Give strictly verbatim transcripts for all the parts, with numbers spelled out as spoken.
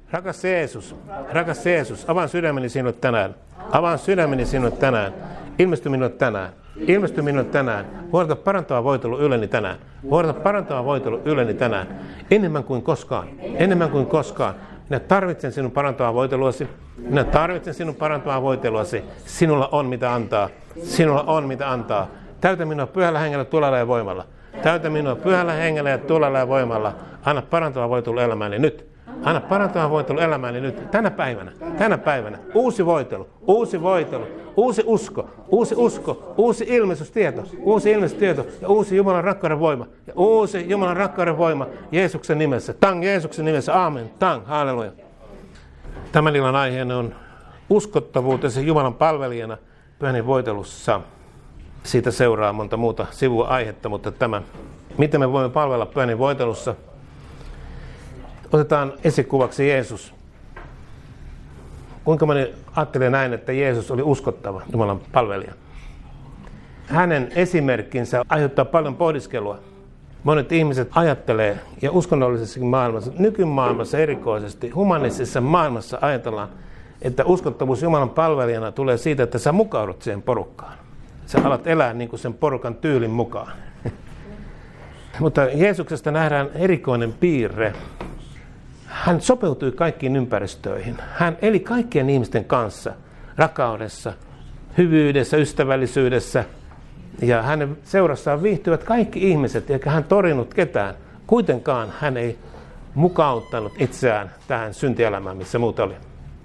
Rakas Jeesus, rakas Jeesus, avaan sydämeni sinulle tänään. Avaan sydämeni sinulle tänään. Ilmesty minulle tänään. Ilmesty minulle tänään. Vuodata parantava voitelu yleni tänään. Vuodata parantava voitelu yleni tänään. Enemmän kuin koskaan. Enemmän kuin koskaan. Minä tarvitsen sinun parantavaa voiteluasi. Minä tarvitsen sinun parantavaa voiteluasi. Sinulla on mitä antaa. Sinulla on mitä antaa. Täytä minua pyhällä hengellä, tulella ja voimalla. Täytä minua pyhällä hengellä ja tulella ja voimalla. Anna parantavaa voitelu elämääni nyt. Anna parantavaa voitelu elämääni nyt. Tänä päivänä. Tänä päivänä. Uusi voitelu. Uusi voitelu. Uusi usko. Uusi usko. Uusi ilmestystieto. Uusi ilmestystieto. Ja uusi Jumalan rakkauden voima. Ja uusi Jumalan rakkauden voima. Jeesuksen nimessä. Tang Jeesuksen nimessä. Aamen. Tang. Halleluja. Tämän illan aiheena on uskottavuutesi Jumalan palvelijana pyhän voitelussa. Siitä seuraa monta muuta sivua aihetta, mutta tämä, miten me voimme palvella pyhän voitelussa. Otetaan esikuvaksi Jeesus. Kuinka moni ajattelee näin, että Jeesus oli uskottava Jumalan palvelija? Hänen esimerkkinsä aiheuttaa paljon pohdiskelua. Monet ihmiset ajattelee, ja uskonnollisessakin maailmassa, nykymaailmassa erikoisesti, humanistisessa maailmassa ajatellaan, että uskottavuus Jumalan palvelijana tulee siitä, että sä mukaudut siihen porukkaan. Sä alat elää niin kuin sen porukan tyylin mukaan. Mutta Jeesuksesta nähdään erikoinen piirre. Hän sopeutui kaikkiin ympäristöihin. Hän eli kaikkien ihmisten kanssa, rakkaudessa, hyvyydessä, ystävällisyydessä. Ja hänen seurassaan viihtyvät kaikki ihmiset, eikä hän torinut ketään. Kuitenkaan hän ei mukauttanut itseään tähän syntielämään, missä muut oli.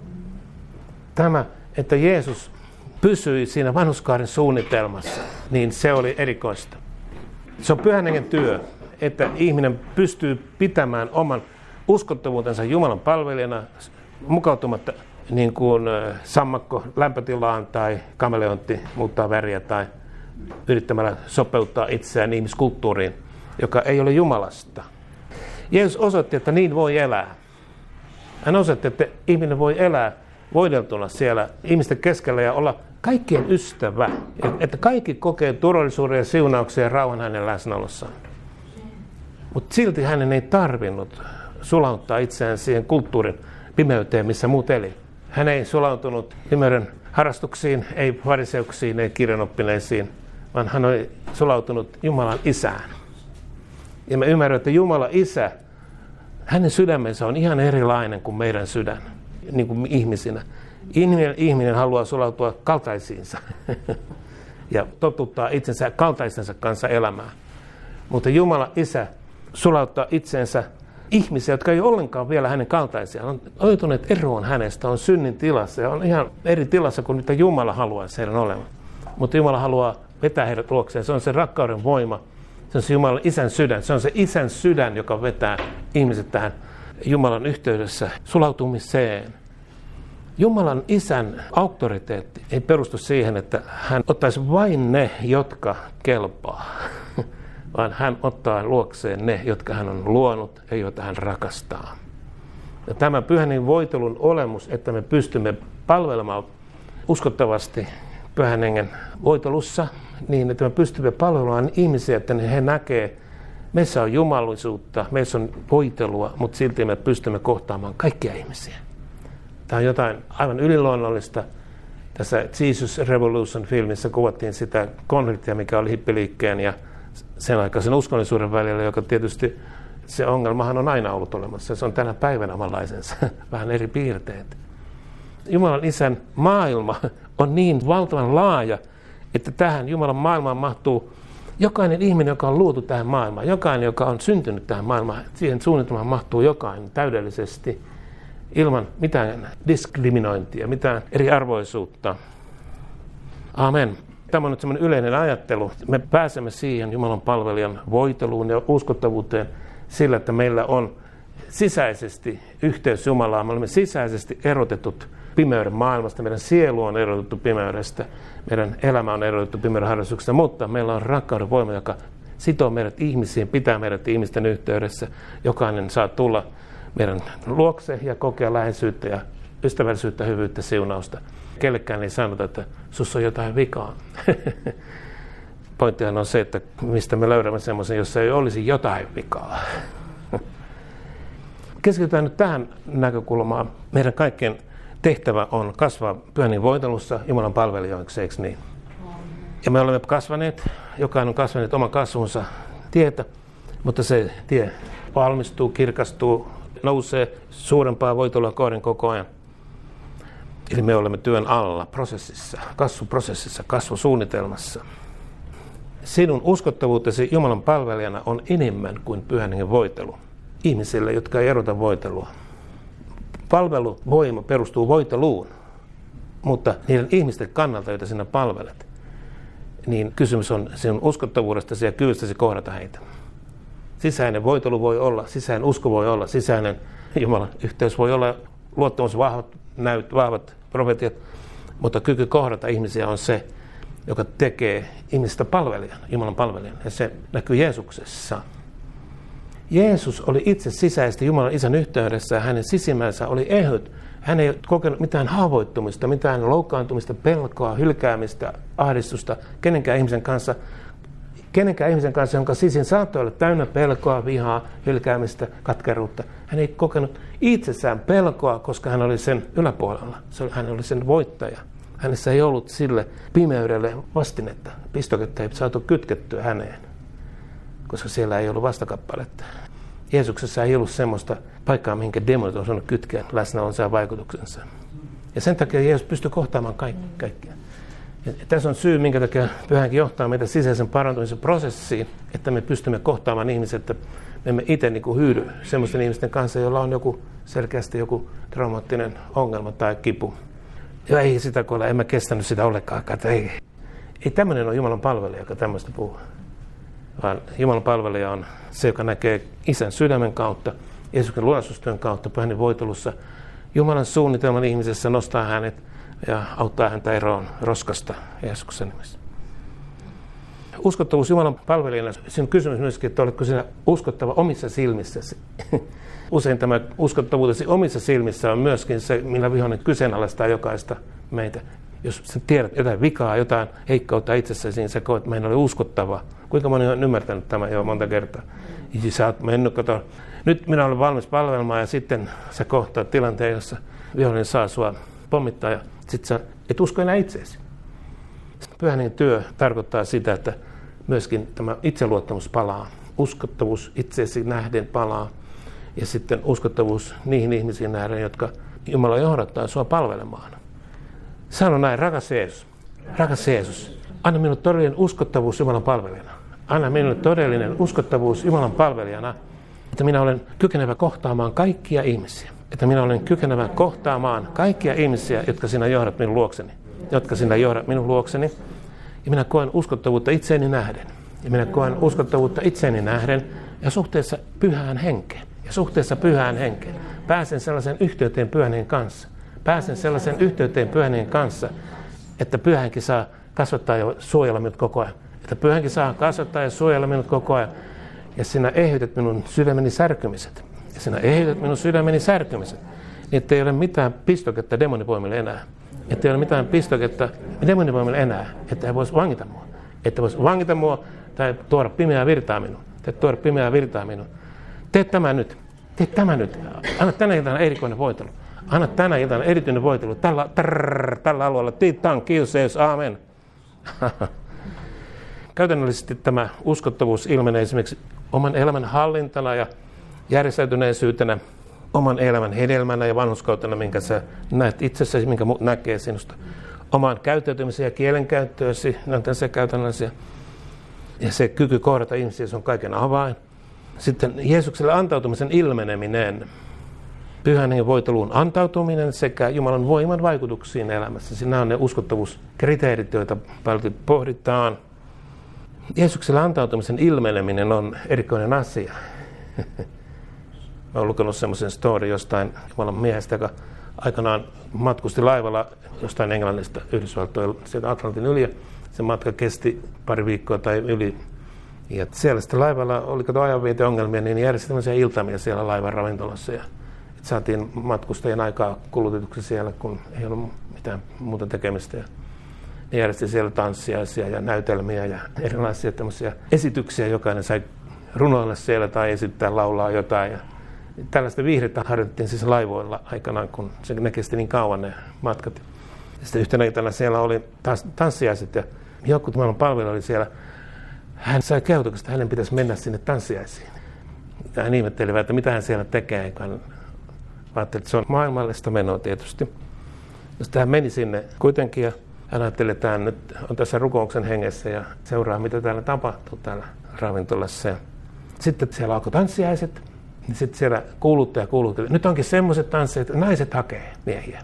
Tämä, että Jeesus pysyi siinä vanhurskauden suunnitelmassa, niin se oli erikoista. Se on pyhän hengen työ, että ihminen pystyy pitämään oman uskottavuutensa Jumalan palvelijana mukautumatta niin kuin sammakko lämpötilaan tai kameleontti muuttaa väriä tai yrittämällä sopeuttaa itseään ihmiskulttuuriin, joka ei ole Jumalasta. Jeesus osoitti, että niin voi elää. Hän osoitti, että ihminen voi elää voideltuna siellä ihmisten keskellä ja olla kaikkien ystävä. Että kaikki kokee turvallisuuden ja siunauksia ja rauhan hänen läsnäolossaan. Mutta silti hänen ei tarvinnut sulauttaa itseään siihen kulttuurin pimeyteen, missä muut eli. Hän ei sulautunut pimeyden harrastuksiin, ei fariseuksiin, ei kirjanoppineisiin, vaan hän oli sulautunut Jumalan Isään. Ja me ymmärrämme, että Jumala Isä, hänen sydämensä on ihan erilainen kuin meidän sydän, niin kuin ihmisinä. Ihminen, ihminen haluaa sulautua kaltaisiinsa ja totuttaa itsensä kaltaisensa kanssa elämään. Mutta Jumala Isä sulauttaa itsensä ihmisiä, jotka ei ole ollenkaan vielä hänen kaltaisiaan. On oituneet eroon hänestä, on synnin tilassa ja on ihan eri tilassa kuin mitä Jumala haluaisi heidän olevan. Mutta Jumala haluaa vetää heidät luokseen. Se on se rakkauden voima. Se on se Jumalan Isän sydän. Se on se Isän sydän, joka vetää ihmiset tähän Jumalan yhteydessä sulautumiseen. Jumalan Isän auktoriteetti ei perustu siihen, että hän ottaisi vain ne, jotka kelpaa, vaan hän ottaa luokseen ne, jotka hän on luonut ja joita hän rakastaa. Ja tämä pyhän voitelun olemus, että me pystymme palvelemaan uskottavasti pyhän hengen voitelussa, niin että me pystymme palvelemaan ihmisiä, että he näkee, meissä on jumalisuutta, meissä on voitelua, mutta silti me pystymme kohtaamaan kaikkia ihmisiä. Tämä on jotain aivan yliluonnollista. Tässä Jesus Revolution-filmissä kuvattiin sitä konfliktia, mikä oli hippiliikkeen ja sen aikaisen uskonnollisuuden välillä, joka tietysti se ongelmahan on aina ollut olemassa. Se on tänä päivänä omanlaisensa, vähän eri piirteet. Jumalan Isän maailma on niin valtavan laaja, että tähän Jumalan maailmaan mahtuu jokainen ihminen, joka on luotu tähän maailmaan. Jokainen, joka on syntynyt tähän maailmaan. Siihen suunnitelmaan mahtuu jokainen täydellisesti, ilman mitään diskriminointia, mitään eriarvoisuutta. Amen. Tämä on nyt semmoinen yleinen ajattelu. Me pääsemme siihen Jumalan palvelijan voiteluun ja uskottavuuteen sillä, että meillä on sisäisesti yhteys Jumalaan. Me olemme sisäisesti erotetut pimeyden maailmasta. Meidän sielu on erotettu pimeydestä. Meidän elämä on erotettu pimeyden harrastuksesta. Mutta meillä on rakkauden voima, joka sitoo meidät ihmisiin, pitää meidät ihmisten yhteydessä. Jokainen saa tulla meidän luokse ja kokea läheisyyttä ja ystävällisyyttä, hyvyyttä, siunausta. Kellekään ei sanota, että sus on jotain vikaa. Pointtihan on se, että mistä me löydämme semmoisen, jossa ei olisi jotain vikaa. Keskitytään nyt tähän näkökulmaan. Meidän kaikkien tehtävä on kasvaa Pyhän Hengen voitelussa Jumalan palvelijoiksi, eikö niin? Ja me olemme kasvaneet, jokainen on kasvanut oman kasvunsa tietä, mutta se tie valmistuu, kirkastuu, nousee suurempaa voitelua kohden koko ajan. Eli me olemme työn alla, prosessissa, kasvuprosessissa, kasvusuunnitelmassa. Sinun uskottavuutesi Jumalan palvelijana on enemmän kuin Pyhän Hengen voitelu. Ihmisille, jotka ei erota voitelua. Palveluvoima perustuu voiteluun, mutta niiden ihmisten kannalta, joita sinä palvelet, niin kysymys on sinun uskottavuudestasi ja kyvystäsi kohdata heitä. Sisäinen voitelu voi olla, sisäinen usko voi olla, sisäinen Jumalan yhteys voi olla, luottamus, vahvat näyt, vahvat profetiat, mutta kyky kohdata ihmisiä on se, joka tekee ihmistä palvelijan, Jumalan palvelijan, ja se näkyy Jeesuksessa. Jeesus oli itse sisäisesti Jumalan Isän yhteydessä ja hänen sisimmänsä oli ehyt. Hän ei kokenut mitään haavoittumista, mitään loukkaantumista, pelkoa, hylkäämistä, ahdistusta kenenkään ihmisen kanssa, kenenkään ihmisen kanssa, jonka sisin saattoi olla täynnä pelkoa, vihaa, hylkäämistä, katkeruutta. Hän ei kokenut itsessään pelkoa, koska hän oli sen yläpuolella. Hän oli sen voittaja. Hänessä ei ollut sille pimeydelle vastinetta. Pistoketta ei saatu kytkettyä häneen, koska siellä ei ollut vastakappaletta. Jeesuksessa ei ollut semmoista paikkaa, mihinkä demonit on saanut kytkeä läsnäolonsa ja vaikutuksensa. Ja sen takia Jeesus pystyy kohtaamaan kaikki, kaikkea. Ja tässä on syy, minkä takia Pyhänkin johtaa meitä sisäisen parantumisen prosessiin, että me pystymme kohtaamaan ihmiset, että me emme itse niin kuin hyydy semmoisten ihmisten kanssa, joilla on joku selkeästi joku traumaattinen ongelma tai kipu. Ja ei sitä koilla, en mä kestänyt sitä ollenkaan. Että ei, ei tämmöinen ole Jumalan palvelija, joka tämmöistä puhuu. Vaan Jumalan palvelija on se, joka näkee Isän sydämen kautta, Jeesuksen lunastustyön kautta, Pyhän Hengen voitelussa. Jumalan suunnitelman ihmisessä nostaa hänet ja auttaa häntä eroon roskasta Jeesuksen nimessä. Uskottavuus Jumalan palvelijana, siinä on kysymys myöskin, että oletko sinä uskottava omissa silmissäsi. Usein tämä uskottavuutesi omissa silmissä on myöskin se, millä vihollinen kyseenalaistaa jokaista meitä. Jos sä tiedät jotain vikaa, jotain heikkoutta itsessäsi, niin sä koet, että mä en ole uskottava. Kuinka moni on ymmärtänyt tämän jo monta kertaa? Ja sä oot mennyt, kato, nyt minä olen valmis palvelemaan ja sitten sä kohtaat tilanteen, jossa vihollinen saa sua pommittaa ja sitten sä et usko enää itseesi. Pyhän Hengen työ tarkoittaa sitä, että myöskin tämä itseluottamus palaa. Uskottavuus itseesi nähden palaa. Ja sitten uskottavuus niihin ihmisiin nähden, jotka Jumala johdattaa sua palvelemaan. Sano näin, rakas Jeesus, rakas Jeesus, anna minulle todellinen uskottavuus Jumalan palvelijana. Anna minulle todellinen uskottavuus Jumalan palvelijana, että minä olen kykenevä kohtaamaan kaikkia ihmisiä. Että minä olen kykenevä kohtaamaan kaikkia ihmisiä, jotka sinä johdat minun luokseni. Jotka sinä johdat minun luokseni. Ja minä koen uskottavuutta itseeni nähden. Ja minä koen uskottavuutta itseeni nähden ja suhteessa Pyhään Henkeen. Ja suhteessa Pyhään Henkeen. Pääsen sellaisen yhteyteen Pyhän Hengen kanssa. Pääsen sellaisen yhteyteen Pyhän Hengen kanssa, että Pyhä Henki saa kasvattaa ja suojella minut koko ajan. Että Pyhä Henki saa kasvattaa ja suojella minut koko ajan. Ja sinä ehytät minun sydämeni särkymiset. Ja sinä ehytät minun sydämeni särkymiset. Niin että ei ole mitään pistoketta demonivoimille enää. Että ei ole mitään pistoketta demonivoimille enää. Että he vois vangita mua. Että vois vangita mua tai tuoda pimeää virtaa minun. Tai tuoda pimeää virtaa minun. Tee tämä nyt. Tee tämä nyt. Anna tänä iltana erikoinen voitelu. Anna tänä iltana erityinen voitelu. Tällä, trrr, tällä alueella. Tiitaan, kiitos Jeesus. Aamen. Käytännöllisesti tämä uskottavuus ilmenee esimerkiksi oman elämän hallintana ja järjestäytyneisyytenä, oman elämän hedelmänä ja vanhurskautena, minkä sä näet itsessäsi, minkä muut näkee sinusta. Oman käyttäytymisen ja kielenkäyttöösi, ne on tässä käytännöllisiä. Ja se kyky kohdata ihmisiä, se on kaiken avain. Sitten Jeesukselle antautumisen ilmeneminen, Pyhän Hengen voiteluun antautuminen sekä Jumalan voiman vaikutuksiin elämässä. Siinä on ne uskottavuuskriteerit, joita paljon pohditaan. Jeesukselle antautumisen ilmeneminen on erikoinen asia. Mä olen lukenut semmoisen story jostain Jumalan miehestä, joka aikanaan matkusti laivalla jostain Englannista Yhdysvaltoja sieltä Atlantin yli. Se matka kesti pari viikkoa tai yli. Ja siellä sitten laivalla oli kato ajanvieteongelmia, niin järjesti tämmöisiä iltamia siellä laivan ravintolassa. Ja saatiin matkustajien aikaa kulutetuksi siellä, kun ei ollut mitään muuta tekemistä. Ja ne järjesti siellä tanssiaisia ja näytelmiä ja erilaisia tämmöisiä esityksiä. Jokainen sai runoilla siellä tai esittää laulaa jotain. Ja Tällaista viihdettä harjoitettiin siis laivoilla aikanaan, kun se ne kesti niin kauan ne matkat. Sitten yhtenä iltana siellä oli taas tanssiaiset ja joku maailman palvelu oli siellä. Hän sai kehotuksen, että hänen pitäisi mennä sinne tanssiaisiin. Ja hän ihmetteli, että mitä hän siellä tekee. Hän ajatteli, että se on maailmallista menoa tietysti. Sitten hän meni sinne kuitenkin ja hän ajatteli, että hän nyt on tässä rukouksen hengessä ja seuraa, mitä täällä tapahtuu täällä ravintolassa. Sitten siellä alkoi tanssiaiset. Sitten siellä kuuluttaja kuulutteli. Nyt onkin semmoiset tansseet, että naiset hakee miehiä.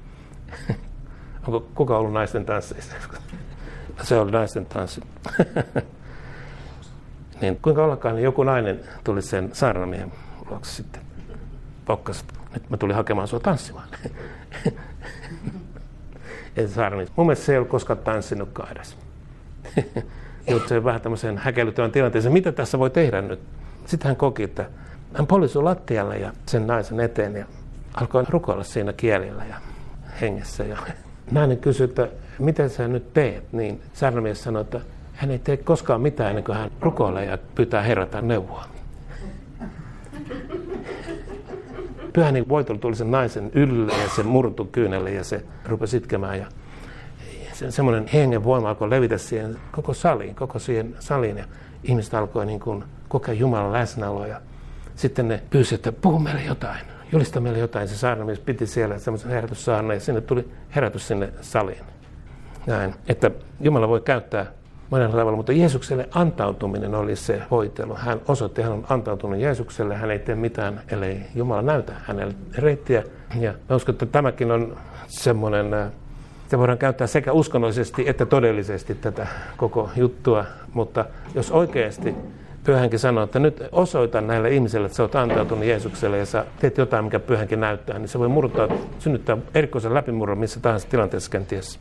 Onko kuka ollut naisten tansseissa? Se oli naisten tanssi. Niin kuinka ollakaan, niin joku nainen tuli sen saarnamiehen luokse sitten. Pokkas, nyt mä tulin hakemaan sua tanssimaan. Ja saarnamies. Mun mielestä se ei ollut koskaan tanssinutkaan edes. Joutui vähän tämmöiseen häkellyttävän tilanteeseen. Mitä tässä voi tehdä nyt? Sitten hän koki, että hän polisui lattialle ja sen naisen eteen ja alkoi rukoilla siinä kielillä ja hengessä. Ja nainen kysyi, että mitä sä nyt teet? Niin saarnamies sanoi, että hän ei tee koskaan mitään ennen kuin hän rukoilee ja pyytää Herralta neuvoa. Pyhäni voitelu tuli sen naisen ylle ja se murtui kyynelle ja se rupesi itkemään. Ja se, semmoinen hengen voima alkoi levitä siihen koko saliin, koko siihen saliin. Ja ihmiset alkoi niin kuin kokea Jumalan läsnäoloa. Ja sitten ne pyysi, että puhu meille jotain, julista meille jotain. Se saarnamies piti siellä semmoisen herätyssaarnan ja sinne tuli herätys sinne saliin. Näin, että Jumala voi käyttää monella tavalla, mutta Jeesukselle antautuminen oli se voitelu. Hän osoitti, hän on antautunut Jeesukselle, hän ei tee mitään, ellei Jumala näytä hänelle reittiä. Ja mä uskon, että tämäkin on semmoinen, sitä voidaan käyttää sekä uskonnollisesti että todellisesti tätä koko juttua, mutta jos oikeasti Pyhänkin sanoo, että nyt osoita näille ihmisille, että sä oot antautunut Jeesukselle ja sä teet jotain, mikä Pyhänkin näyttää, niin se voi murtaa, synnyttää erikoisen läpimurron missä tahansa tilanteessa kenties.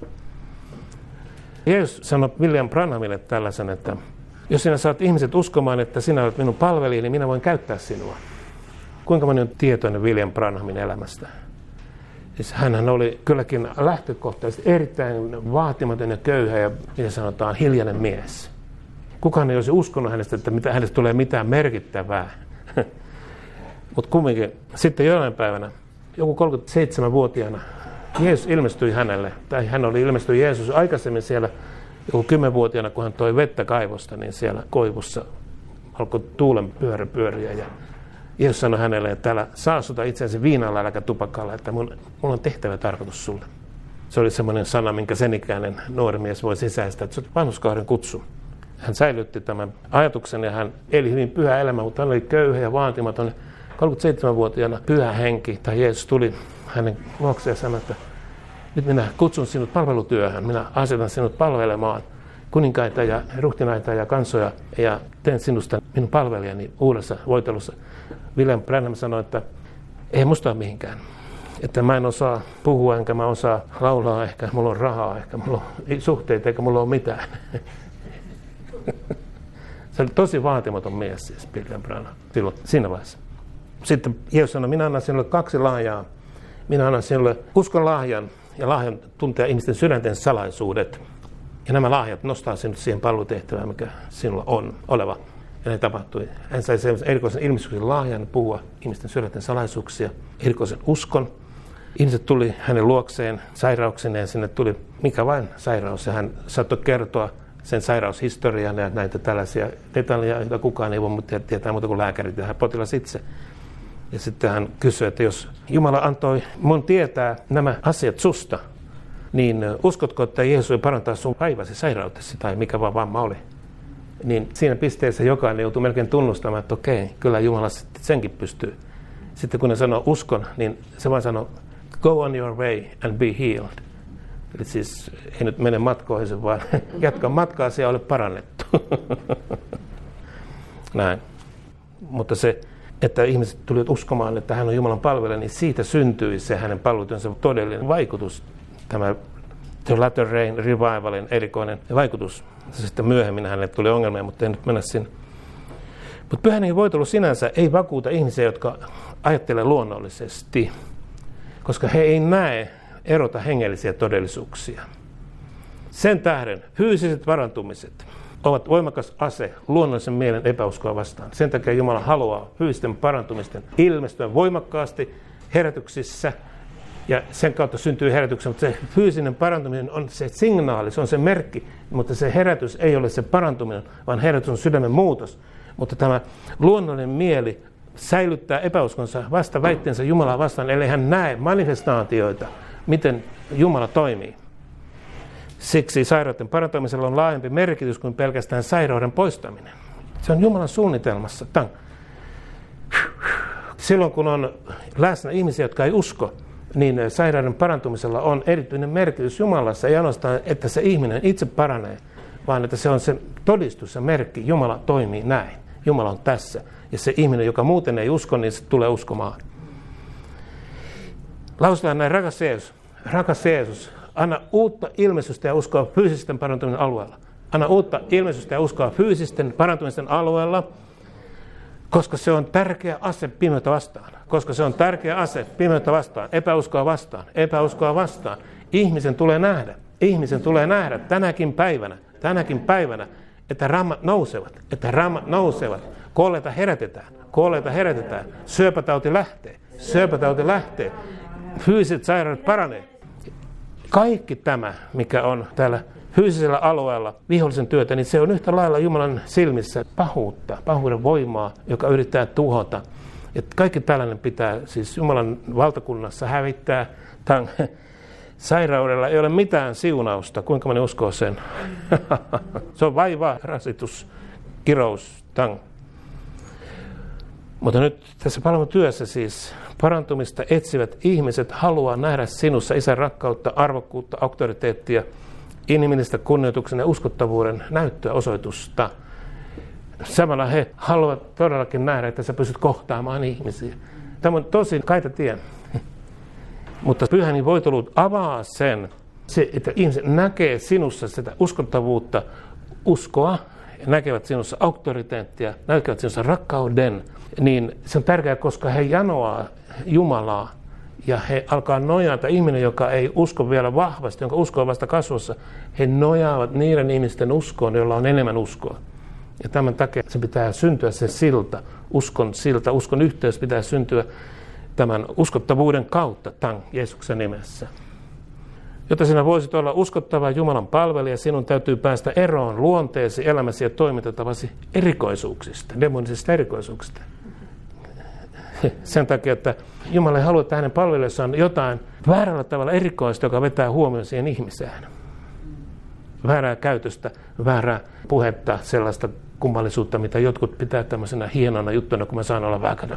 Jeesus sanoi William Branhamille tällaisen, että jos sinä saat ihmiset uskomaan, että sinä olet minun palvelijani, niin minä voin käyttää sinua. Kuinka moni on tietoinen William Branhamin elämästä? Siis hänhän oli kylläkin lähtökohtaisesti erittäin vaatimaton ja köyhä ja mitä sanotaan hiljainen mies. Kukaan ei olisi uskonut hänestä, että mitä, hänestä tulee mitään merkittävää. Mutta kumminkin sitten jonain päivänä, joku kolmekymmentäseitsemänvuotiaana, Jeesus ilmestyi hänelle, tai hän oli ilmestynyt Jeesus aikaisemmin siellä joku kymmenvuotiaana, kun hän toi vettä kaivosta, niin siellä koivussa alkoi tuulen pyörä pyöriä. Ja Jeesus sanoi hänelle, että älä saastuta itseäsi viinalla äläkä tupakalla, että mulla on tehtävä tarkoitus sulle. Se oli semmoinen sana, minkä sen ikäinen nuori mies voi sisäistää, että se on vanhuskauden kutsu. Hän säilytti tämän ajatuksen ja hän eli hyvin pyhä elämä, mutta hän oli köyhä ja vaatimaton. kolmekymmentäseitsemänvuotiaana pyhä henki tai Jeesus tuli hänen luokseen ja sanoi, että nyt minä kutsun sinut palvelutyöhön, minä asetan sinut palvelemaan kuninkaita ja ruhtinaita ja kansoja ja teen sinusta minun palvelijani uudessa voitelussa. William Branham sanoi, että ei musta ole mihinkään, että mä en osaa puhua enkä mä osaa laulaa, ehkä mulla on rahaa, ehkä mulla on suhteita eikä mulla ole mitään. Se oli tosi vaatimaton mies siis William Branham silloin siinä vaiheessa. Sitten Jeesus sanoi, minä annan sinulle kaksi lahjaa. Minä annan sinulle uskon lahjan ja lahjan tuntea ihmisten sydänten salaisuudet. Ja nämä lahjat nostaa sinut siihen palvelutehtävään, mikä sinulla on oleva. Ja ne tapahtui. Hän sai sellaisen erikoisen ilmestyksen lahjan puhua ihmisten sydänten salaisuuksia, erikoisen uskon. Ihmiset tuli hänen luokseen sairauksineen ja sinne tuli mikä vain sairaus. Ja hän saattoi kertoa sen sairaushistorian ja näitä tällaisia detaljeja, joita kukaan ei voi tietää muuta kuin lääkärit ja potilas itse. Ja sitten hän kysyi, että jos Jumala antoi mun tietää nämä asiat susta, niin uskotko, että Jeesus voi parantaa sun päiväsi sairautesi tai mikä vaan vamma oli? Niin siinä pisteessä jokainen joutuu melkein tunnustamaan, että okei, kyllä Jumala senkin pystyy. Sitten kun ne sanoo uskon, niin se vaan sanoo, go on your way and be healed. Eli siis ei nyt mene matkoihin, vaan jatka matkaasi ja ole parannettu. Näin. Mutta se, että ihmiset tulivat uskomaan, että hän on Jumalan palvelija, niin siitä syntyi se hänen palvelutyönsä todellinen vaikutus. Tämä The Latter Rain Revivalin erikoinen vaikutus. Sitten myöhemmin hänelle tuli ongelmia, mutta ei nyt mennä sinne. Mutta pyhän hengen voitelu sinänsä ei vakuuta ihmisiä, jotka ajattelee luonnollisesti, koska he ei näe erota hengellisiä todellisuuksia. Sen tähden fyysiset parantumiset, ovat voimakas ase luonnollisen mielen epäuskoa vastaan. Sen takia Jumala haluaa fyysisten parantumisten ilmestyä voimakkaasti herätyksissä, ja sen kautta syntyy herätyksen, mutta se fyysinen parantuminen on se signaali, se on se merkki, mutta se herätys ei ole se parantuminen, vaan herätys on sydämen muutos. Mutta tämä luonnollinen mieli säilyttää epäuskonsa vasta väitteensä Jumalaa vastaan, eli hän näe manifestaatioita, miten Jumala toimii. Siksi sairauden parantamisella on laajempi merkitys kuin pelkästään sairauden poistaminen. Se on Jumalan suunnitelmassa. Tang. Silloin kun on läsnä ihmisiä, jotka ei usko, niin sairauden parantumisella on erityinen merkitys Jumalassa. Ei ainoastaan, että se ihminen itse paranee, vaan että se on se todistus ja merkki. Jumala toimii näin. Jumala on tässä. Ja se ihminen, joka muuten ei usko, niin se tulee uskomaan. Lausutaan näin, rakas Jeesus. Rakas Jeesus, anna uutta ilmestystä ja uskoa fyysisten parantumisen alueella. Anna uutta ilmestystä ja uskoa fyysisten parantumisten alueella, koska se on tärkeä ase pimeyttä vastaan. Koska se on tärkeä ase pimeyttä vastaan, epäuskoa vastaan, epäuskoa vastaan. Ihmisen tulee nähdä, ihmisen tulee nähdä tänäkin päivänä, tänäkin päivänä, että rammat nousevat, että rammat nousevat, kuolleita herätetään, kuolleita herätetään, syöpätauti lähtee, syöpätauti lähtee, fyysiset sairaudet paranee. Kaikki tämä, mikä on täällä fyysisellä alueella vihollisen työtä, niin se on yhtä lailla Jumalan silmissä pahuutta, pahuuden voimaa, joka yrittää tuhota. Et kaikki tällainen pitää siis Jumalan valtakunnassa hävittää. Tämän sairaudella ei ole mitään siunausta. Kuinka moni uskoo sen? Se on vaiva, rasitus, kirous, tang. Mutta nyt tässä palvelutyössä siis parantumista etsivät ihmiset haluaa nähdä sinussa Isän rakkautta, arvokkuutta, auktoriteettia, inhimillistä kunnioituksen ja uskottavuuden näyttöä, osoitusta. Samalla he haluavat todellakin nähdä, että sä pystyt kohtaamaan ihmisiä. Tämä on tosi kaita tie. Mutta pyhäni voitelut avaa sen, se, että ihmiset näkee sinussa sitä uskottavuutta, uskoa, näkevät sinussa auktoriteettia, näkevät sinussa rakkauden, niin se on tärkeää, koska he janoaa Jumalaa ja he alkaa nojata. Ihminen, joka ei usko vielä vahvasti, jonka usko on vasta kasvussa, he nojaavat niiden ihmisten uskoon, joilla on enemmän uskoa. Ja tämän takia se pitää syntyä se silta, uskon silta, uskon yhteys pitää syntyä tämän uskottavuuden kautta, tämän Jeesuksen nimessä. Jotta sinä voisit olla uskottava Jumalan palvelija, sinun täytyy päästä eroon luonteesi, elämäsi ja toimintatavasi erikoisuuksista, demonisista erikoisuuksista. Sen takia, että Jumala ei halua, että hänen palvelijansa on jotain väärällä tavalla erikoista, joka vetää huomioon siihen ihmiseen. Väärää käytöstä, väärää puhetta, sellaista kummallisuutta, mitä jotkut pitää tämmöisenä hienona juttuna, kun mä saan olla väkädön.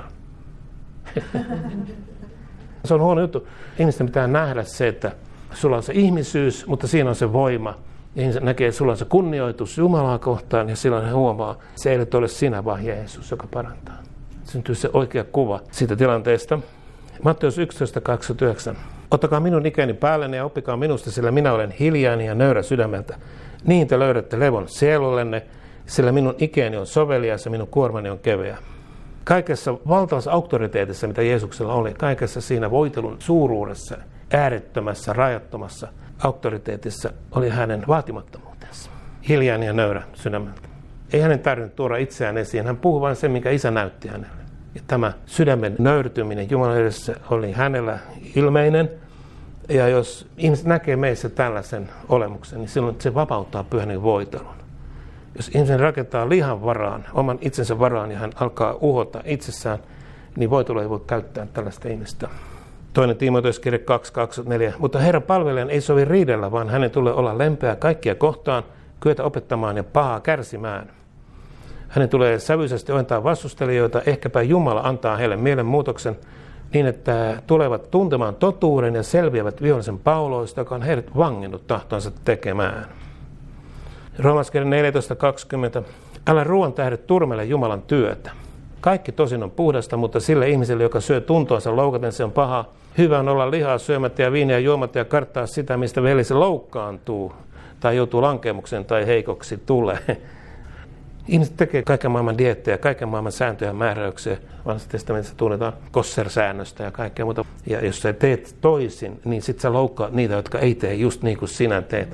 Se on huono juttu. Ihmisten pitää nähdä se, että sulla on se ihmisyys, mutta siinä on se voima. Ja ihmiset näkee, että sulla on se kunnioitus Jumalaa kohtaan, ja silloin he huomaa, että se ei ole sinä, vaan Jeesus, joka parantaa. Syntyy se oikea kuva siitä tilanteesta. Matteus yksitoista kaksikymmentäyhdeksän. Ottakaa minun ikäni päälleni ja oppikaa minusta, sillä minä olen hiljainen ja nöyrä sydämeltä. Niin te löydätte levon sielullenne, sillä minun ikäni on sovelias ja minun kuormani on keveä. Kaikessa valtavassa auktoriteetissa, mitä Jeesuksella oli, kaikessa siinä voitelun suuruudessa, äärettömässä, rajattomassa auktoriteetissa oli hänen vaatimattomuutensa. Hiljainen ja nöyrä sydämeltä. Ei hänen tarvinnut tuoda itseään esiin, hän puhui vain sen, mikä Isä näytti hänelle. Ja tämä sydämen nöyrtyminen Jumalan edessä oli hänellä ilmeinen. Ja jos ihmiset näkee meissä tällaisen olemuksen, niin silloin se vapauttaa pyhän voitelun. Jos ihmisen rakentaa lihan varaan, oman itsensä varaan, ja hän alkaa uhota itsessään, niin voitelu ei voi käyttää tällaista ihmistä. Toinen Timoteoskirje kaksi kaksikymmentäneljä. Mutta Herran palvelijan ei sovi riidellä, vaan hänen tulee olla lempeä kaikkia kohtaan, kyetä opettamaan ja pahaa kärsimään. Hänen tulee sävyisesti ojentaa vastustelijoita, ehkäpä Jumala antaa heille mielenmuutoksen, niin että tulevat tuntemaan totuuden ja selviävät vihollisen pauloista, joka on heidät vanginnut tahtonsa tekemään. Roomalaiskirje neljätoista kaksikymmentä. Älä ruoan tähdet turmele Jumalan työtä. Kaikki tosin on puhdasta, mutta sille ihmiselle, joka syö tuntoansa loukaten, se on paha. Hyvä on olla lihaa syömättä ja viiniä juomatta ja karttaa sitä, mistä veli se loukkaantuu tai joutuu lankemukseen tai heikoksi tulee. Ihmiset tekee kaiken maailman dieettejä, kaiken maailman sääntöjä ja määräyksiä. Vanhassa testamentissa tunnetaan kosser-säännöstä ja kaikkea muuta. Ja jos sä teet toisin, niin sit sä loukkaat niitä, jotka ei tee just niin kuin sinä teet.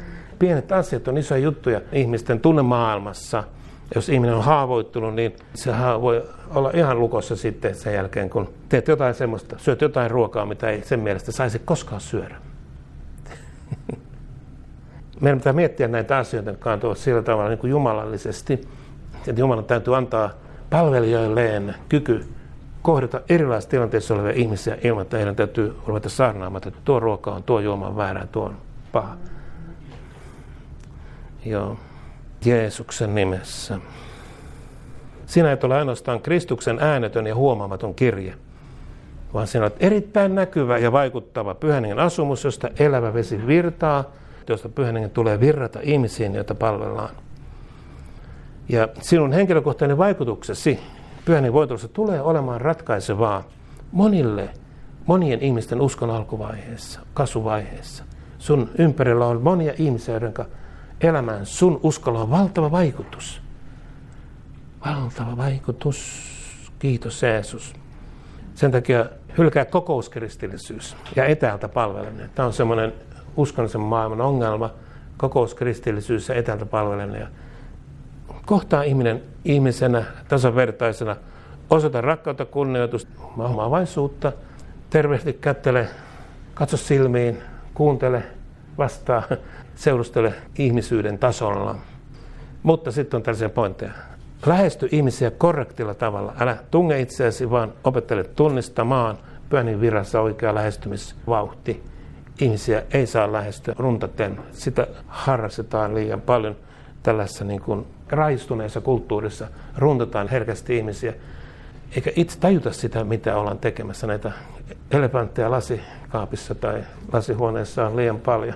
pienet asiat on isoja juttuja ihmisten tunnemaailmassa. Jos ihminen on haavoittunut, niin sehän voi olla ihan lukossa sitten sen jälkeen, kun teet jotain semmoista, syöt jotain ruokaa, mitä ei sen mielestä saisi koskaan syödä. Meidän pitää miettiä näitä asioita, jotka on sillä tavalla niin kuin jumalallisesti, että Jumalan täytyy antaa palvelijoilleen kyky kohdata erilaisissa tilanteissa olevia ihmisiä ilman, että heidän täytyy ruveta saarnaamaan, että tuo ruoka on, tuo juoma on väärää, tuo on paha. Joo. Jeesuksen nimessä. Sinä et ole ainoastaan Kristuksen äänetön ja huomaamaton kirje, vaan sinä olet erittäin näkyvä ja vaikuttava Pyhän Hengen asumus, josta elävä vesi virtaa, josta Pyhän Hengen tulee virrata ihmisiin, joita palvellaan. Ja sinun henkilökohtainen vaikutuksesi Pyhän Hengen voitelussa tulee olemaan ratkaisevaa monille, monien ihmisten uskon alkuvaiheessa, kasvuvaiheessa. Sun ympärillä on monia ihmisiä, joiden elämään sun uskolla on valtava vaikutus. Valtava vaikutus. Kiitos Jeesus. Sen takia hylkää kokouskristillisyys ja etäältä palveleminen. Tämä on semmoinen uskonnollisen maailman ongelma. Kokouskristillisyys ja etäältä palveleminen. Ja kohtaa ihminen ihmisenä, tasavertaisena, osoita rakkautta, kunnioitusta, mahmaavaisuutta, tervehdi, kättele, katso silmiin, kuuntele, vastaa, seurustele ihmisyyden tasolla. Mutta sitten on tällaisia pointteja. Lähesty ihmisiä korrektilla tavalla. Älä tunge itseäsi, vaan opettele tunnistamaan Pyhän virassa oikea lähestymisvauhti. Ihmisiä ei saa lähestyä runtaten. Sitä harrastetaan liian paljon tällaisessa niin kuin raistuneessa kulttuurissa. Runtataan herkästi ihmisiä. Eikä itse tajuta sitä, mitä ollaan tekemässä. Näitä elefantteja lasikaapissa tai lasihuoneessa on liian paljon.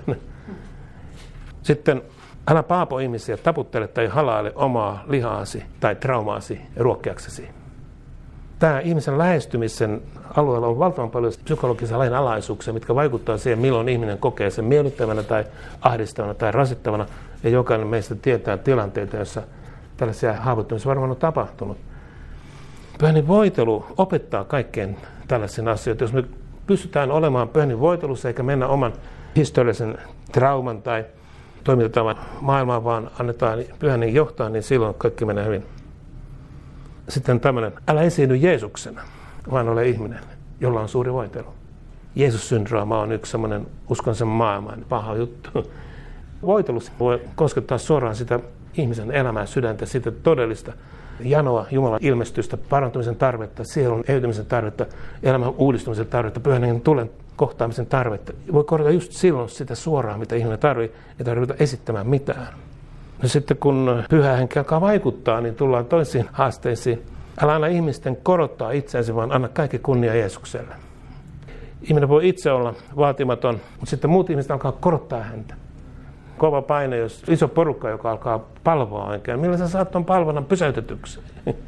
Sitten älä paapo ihmisiä, taputtele tai halaile omaa lihaasi tai traumaasi ruokkiaksesi. Tämä ihmisen lähestymisen alueella on valtavan paljon psykologisia lainalaisuuksia, mitkä vaikuttaa siihen, milloin ihminen kokee sen miellyttävänä tai ahdistavana tai rasittavana. Ja jokainen meistä tietää tilanteita, joissa tällaisia haavoittumisia varmaan on tapahtunut. Pyhän voitelu opettaa kaikkeen tällaisiin asioihin. Jos me pystytään olemaan pyhän voitelussa eikä mennä oman historiallisen trauman tai toimintatavan maailmaan, vaan annetaan pyhän johtaa, niin silloin kaikki menee hyvin. Sitten tämmöinen, älä esiinny Jeesuksena, vaan ole ihminen, jolla on suuri voitelu. Jeesus-syndrooma on yksi semmoinen uskonsen maailman paha juttu. Voitelu voi koskettaa suoraan sitä ihmisen elämää, sydäntä, sitä todellista janoa, Jumalan ilmestystä, parantumisen tarvetta, sielun eytymisen tarvetta, elämän uudistumisen tarvetta, Pyhän Hengen tulen kohtaamisen tarvetta. Voi korjata just silloin sitä suoraan, mitä ihminen tarvitsee, ei tarvitse esittämään mitään. No sitten kun Pyhä Henki alkaa vaikuttaa, niin tullaan toisiin haasteisiin. Älä anna ihmisten korottaa itseäsi, vaan anna kaikki kunnia Jeesukselle. Ihminen voi itse olla vaatimaton, mutta sitten muut ihmiset alkaa korottaa häntä. Kova paine, jos iso porukka, joka alkaa palvoa oikein. Millä sä saat tuon palvonnan pysäytetyksi?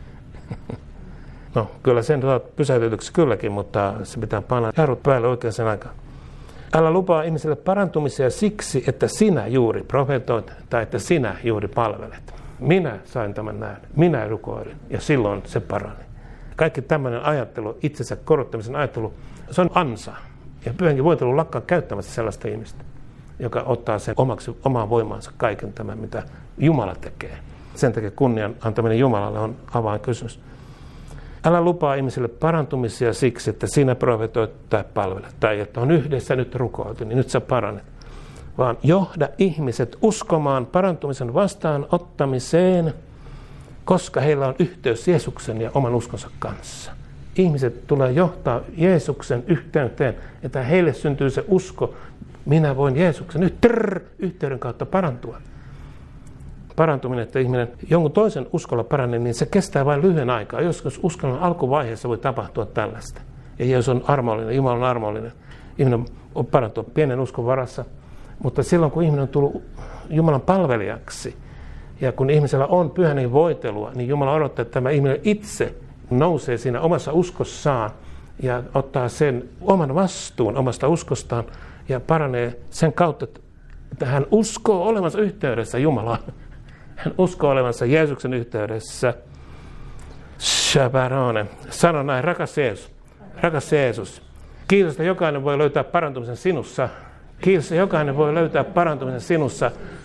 No, kyllä sen saat pysäytetyksi kylläkin, mutta se pitää panna jarrut päälle oikeaan aikaan. Älä lupaa ihmiselle parantumisia siksi, että sinä juuri profetoit tai että sinä juuri palvelet. Minä sain tämän nähdä. Minä rukoilin ja silloin se parani. Kaikki tämmöinen ajattelu, itsensä korottamisen ajattelu, se on ansa. Ja Pyhänkin voitelu lakkaa käyttämässä sellaista ihmistä, joka ottaa sen omaksi, omaan voimaansa kaiken tämän, mitä Jumala tekee. Sen takia kunnian antaminen Jumalalle on avainkysymys. Älä lupaa ihmisille parantumisia siksi, että sinä profetoit tai palvelet, tai että on yhdessä nyt rukoiltu, niin nyt sä paranet. Vaan johda ihmiset uskomaan parantumisen vastaanottamiseen, koska heillä on yhteys Jeesuksen ja oman uskonsa kanssa. Ihmiset tulee johtaa Jeesuksen yhteyteen, että heille syntyy se usko, minä voin Jeesuksen nyt trrr, yhteyden kautta parantua. Parantuminen, että ihminen jonkun toisen uskolla paranee, niin se kestää vain lyhyen aikaa. Joskus uskonnon alkuvaiheessa voi tapahtua tällaista. Ja Jeesus on armollinen, Jumala on armollinen. Ihminen on parantua pienen uskon varassa, mutta silloin kun ihminen on tullut Jumalan palvelijaksi, ja kun ihmisellä on pyhän voitelua, niin Jumala odottaa, että tämä ihminen itse nousee siinä omassa uskossaan ja ottaa sen oman vastuun omasta uskostaan ja paranee sen kautta, että hän uskoo olevansa yhteydessä Jumalaan. Hän uskoo olevansa Jeesuksen yhteydessä. Shabarone. Sano näin, rakas Jeesus. Rakas Jeesus. Kiitos, että jokainen voi löytää parantumisen sinussa. Kiitos, että jokainen voi löytää parantumisen sinussa.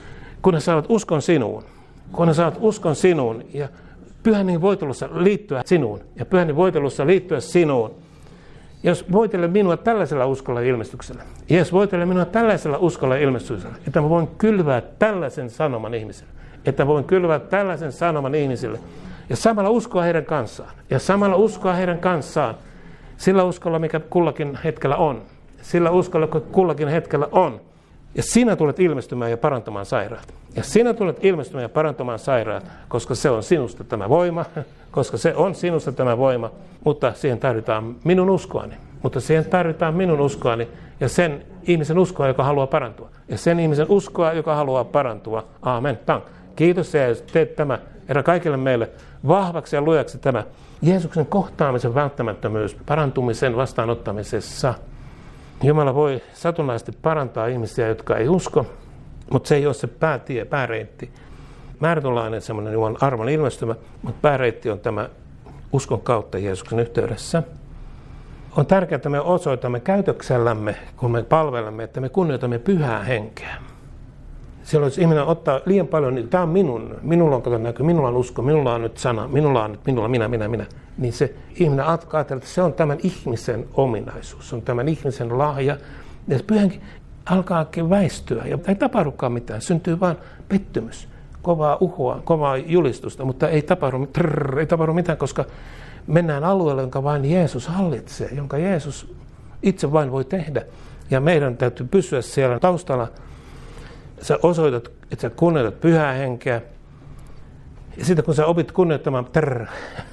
kun ne saavat uskon sinuun, kun ne saavat uskon sinuun ja Pyhän Hengen voitelussa liittyä sinuun ja Pyhän Hengen voitelussa liittyä sinuun. Jos voitele minua tällaisella uskolla ja ilmestyksellä, Jeesus voitele minua tällaisella uskolla ja ilmestyksellä, että mä voin kylvää tällaisen sanoman ihmisille, että mä voin kylvää tällaisen sanoman ihmisille ja samalla uskoa heidän kanssaan ja samalla uskoa heidän kanssaan sillä uskolla, mikä kullakin hetkellä on, sillä uskolla, mikä kullakin hetkellä on. Ja sinä tulet ilmestymään ja parantamaan sairaat. Ja sinä tulet ilmestymään ja parantamaan sairaat, koska se on sinusta tämä voima, koska se on sinusta tämä voima, mutta siihen tarvitaan minun uskoani. Mutta siihen tarvitaan minun uskoani ja sen ihmisen uskoa, joka haluaa parantua. Ja sen ihmisen uskoa, joka haluaa parantua. Aamen. Tank. Kiitos Jeesus, teet tämä, Herra, kaikille meille vahvaksi ja lujaksi tämä Jeesuksen kohtaamisen välttämättömyys parantumisen vastaanottamisessa. Jumala voi satunnaisesti parantaa ihmisiä, jotka ei usko, mutta se ei ole se päätie, pääreitti. Määrätynlainen semmoinen Jumalan armon ilmestymä, mutta pääreitti on tämä uskon kautta Jeesuksen yhteydessä. On tärkeää, että me osoitamme käytöksellämme, kun me palvelemme, että me kunnioitamme Pyhää Henkeä. Silloin jos ihminen ottaa liian paljon, niin tämä on minun, minulla on kato näkö, minulla on usko, minulla on nyt sana, minulla on nyt, minulla, minä, minä, minä. Niin se ihminen ajattelee, että se on tämän ihmisen ominaisuus, se on tämän ihmisen lahja. Ja Pyhänkin alkaakin väistyä ja ei tapahdukaan mitään, syntyy vain pettymys, kovaa uhua, kovaa julistusta, mutta ei tapahdu, trrr, ei tapahdu mitään, koska mennään alueelle, jonka vain Jeesus hallitsee, jonka Jeesus itse vain voi tehdä. Ja meidän täytyy pysyä siellä taustalla. Sä osoitat, että sä kunnioitat Pyhää Henkeä. Ja sitten kun sä opit kunnioittamaan, trrr,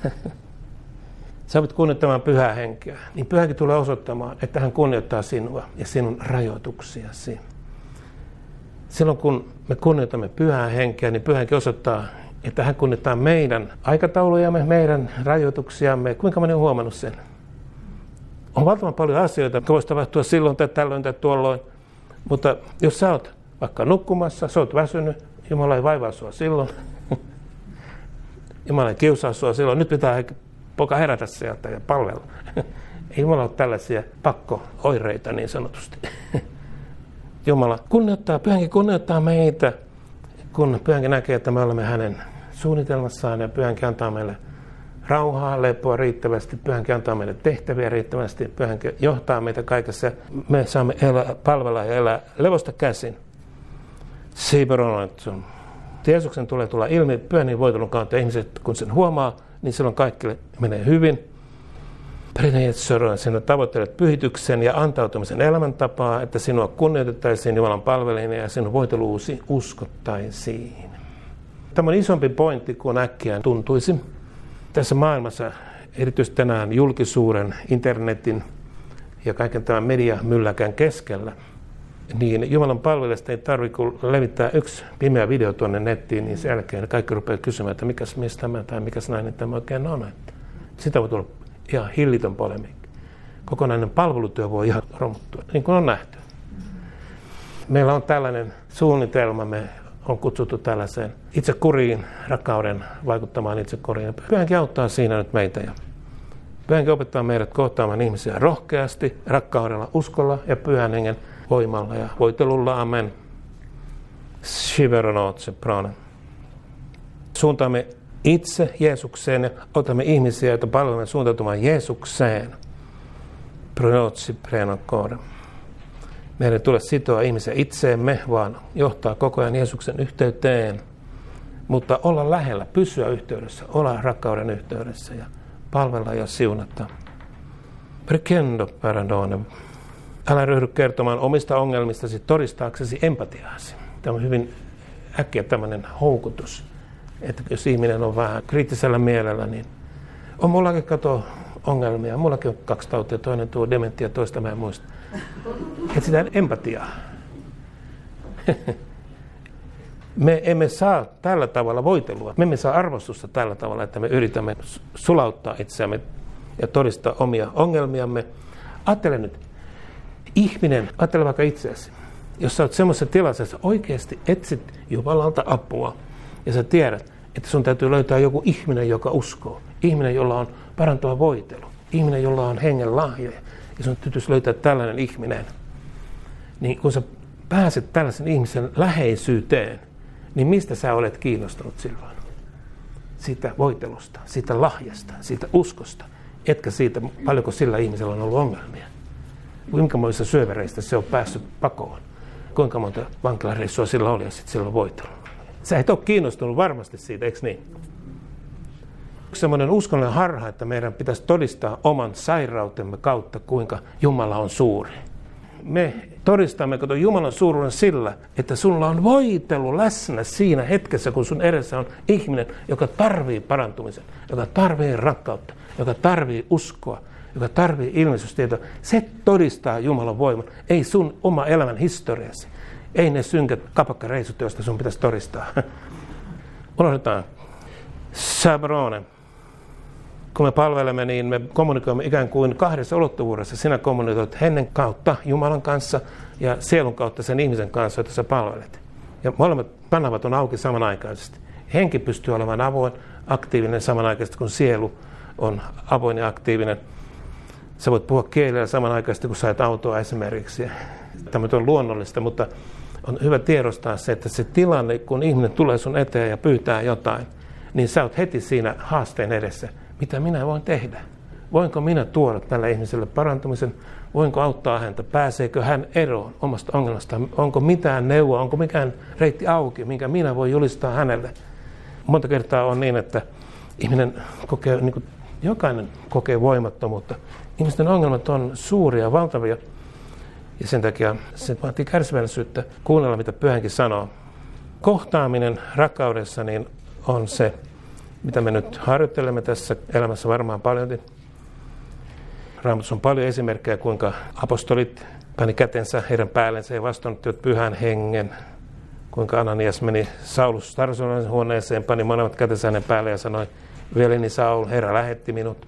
sä opit kunnioittamaan Pyhää Henkeä, niin Pyhä Henki tulee osoittamaan, että hän kunnioittaa sinua ja sinun rajoituksiasi. Silloin kun me kunnioitamme Pyhää Henkeä, niin Pyhä Henki osoittaa, että hän kunnioittaa meidän aikataulujamme, meidän rajoituksiamme. Kuinka moni on huomannut sen? On valtavan paljon asioita, jotka voisi tapahtua silloin tai tällöin tai tuolloin. Mutta jos sä oot vaikka nukkumassa, sä oot väsynyt, Jumala ei vaivaa sua silloin. Jumala ei kiusaa sua silloin. Nyt pitää poika herätä sieltä ja palvella. Ei Jumala ole tällaisia pakko-oireita niin sanotusti. Jumala kunnioittaa, Pyhä Henki kunnioittaa meitä, kun Pyhä Henki näkee, että me olemme hänen suunnitelmassaan ja Pyhä Henki antaa meille rauhaa, lepoa riittävästi, Pyhä Henki antaa meille tehtäviä riittävästi, Pyhä Henki johtaa meitä kaikessa. Me saamme elää, palvella ja elää levosta käsin. Siiperonatsun. Jeesuksen tulee tulla ilmi Pyhän Hengen voitelun kautta. Ihmiset, kun sen huomaa, niin silloin kaikille menee hyvin. Sinä tavoittelet pyhityksen ja antautumisen elämäntapaa, että sinua kunnioitettaisiin Jumalan palvelijana ja sinun voiteluusi uskottaisiin. Tämä on isompi pointti kuin äkkiä tuntuisi. Tässä maailmassa, erityisesti tänään julkisuuden, internetin ja kaiken tämän mediamylläkän keskellä, niin Jumalan palvelijasta ei tarvitse kuin levittää yksi pimeä video tuonne nettiin, niin sen jälkeen kaikki rupeaa kysymään, että mikäs mies tämä tai mikäs nainen tämä oikein on. Sitä voi tulla ihan hillitön polemiikki. Kokonainen palvelutyö voi ihan romuttua, niin kuin on nähty. Meillä on tällainen suunnitelma, me on kutsuttu tällaiseen itsekuriin, rakkauden vaikuttamaan itsekuriin. Pyhä Henki auttaa siinä nyt meitä. Pyhä Henki opettaa meidät kohtaamaan ihmisiä rohkeasti, rakkaudella, uskolla ja Pyhän Hengen voimalla ja voitelulla. Amen. Shiveronotse prana. Suuntaamme itse Jeesukseen ja otamme ihmisiä, joita palvelemme suuntautumaan Jeesukseen. Pronotsi prenokoda. Meidän ei tule sitoa ihmisiä itseemme, vaan johtaa koko ajan Jeesuksen yhteyteen. Mutta olla lähellä, pysyä yhteydessä, olla rakkauden yhteydessä ja palvella ja siunata. Prekendo paradone. Älä ryhdy kertomaan omista ongelmistasi todistaaksesi empatiaasi. Tämä on hyvin äkkiä tämmöinen houkutus. Että jos ihminen on vähän kriittisellä mielellä, niin on mullakin kato ongelmia. Mullakin on kaksi tautia, toinen tuo dementia, toista mä en muista. Että sitä empatiaa. Me emme saa tällä tavalla voitelua. Me emme saa arvostusta tällä tavalla, että me yritämme sulauttaa itseämme ja todistaa omia ongelmiamme. Ajattele nyt, ihminen, ajattele vaikka itseäsi. Jos sä oot semmoisessa tilassa, että oikeasti etsit Jumalalta apua ja sä tiedät, että sun täytyy löytää joku ihminen, joka uskoo. Ihminen, jolla on parantava voitelu. Ihminen, jolla on hengen lahjoja. Ja sun täytyisi löytää tällainen ihminen. Niin kun sä pääset tällaisen ihmisen läheisyyteen, niin mistä sä olet kiinnostunut silloin? Siitä voitelusta, siitä lahjasta, siitä uskosta, etkä siitä, paljonko sillä ihmisellä on ollut ongelmia. Kuinka monissa syövereistä se on päässyt pakoon? Kuinka monta vankilareissua sillä oli ja sitten sillä on voitellut? Sä et ole kiinnostunut varmasti siitä, eikö niin? Yksi semmoinen uskonnollinen harha, että meidän pitäisi todistaa oman sairautemme kautta, kuinka Jumala on suuri. Me todistamme tuon Jumalan suuruuden sillä, että sulla on voitelu läsnä siinä hetkessä, kun sun edessä on ihminen, joka tarvii parantumisen, joka tarvii rakkautta, joka tarvii uskoa, joka tarvii ilmestystietoa. Se todistaa Jumalan voiman, ei sun oma elämän historiasi. Ei ne synkät kapakkareisut, joista sun pitäisi todistaa. Unohdetaan. Sabrone. Kun me palvelemme, niin me kommunikoimme ikään kuin kahdessa ulottuvuudessa. Sinä kommunikoit hengen kautta Jumalan kanssa ja sielun kautta sen ihmisen kanssa, jota sä palvelet. Ja molemmat kanavat on auki samanaikaisesti. Henki pystyy olemaan avoin, aktiivinen samanaikaisesti, kun sielu on avoin ja aktiivinen. Sä voit puhua kielellä samanaikaisesti, kun sä et autoa esimerkiksi. Tämä on luonnollista, mutta on hyvä tiedostaa se, että se tilanne, kun ihminen tulee sun eteen ja pyytää jotain, niin sä oot heti siinä haasteen edessä. Mitä minä voin tehdä? Voinko minä tuoda tälle ihmiselle parantumisen? Voinko auttaa häntä? Pääseekö hän eroon omasta ongelmastaan? Onko mitään neuvoa? Onko mikään reitti auki, minkä minä voin julistaa hänelle? Monta kertaa on niin, että ihminen kokee, niin kuin jokainen kokee voimattomuutta. Ihmisten ongelmat on suuria, valtavia. Ja sen takia se vaatii kärsivällisyyttä kuunnella, mitä Pyhänkin sanoo. Kohtaaminen rakkaudessa niin on se, mitä me nyt harjoittelemme tässä elämässä varmaan paljon. Raamatussa on paljon esimerkkejä, kuinka apostolit pani kätensä heidän päällensä ja vastaanottivat Pyhän Hengen. Kuinka Ananias meni Saulus Tarsonin huoneeseen, pani molemmat kätensä hänen päälle ja sanoi, veljeni Saul, Herra lähetti minut.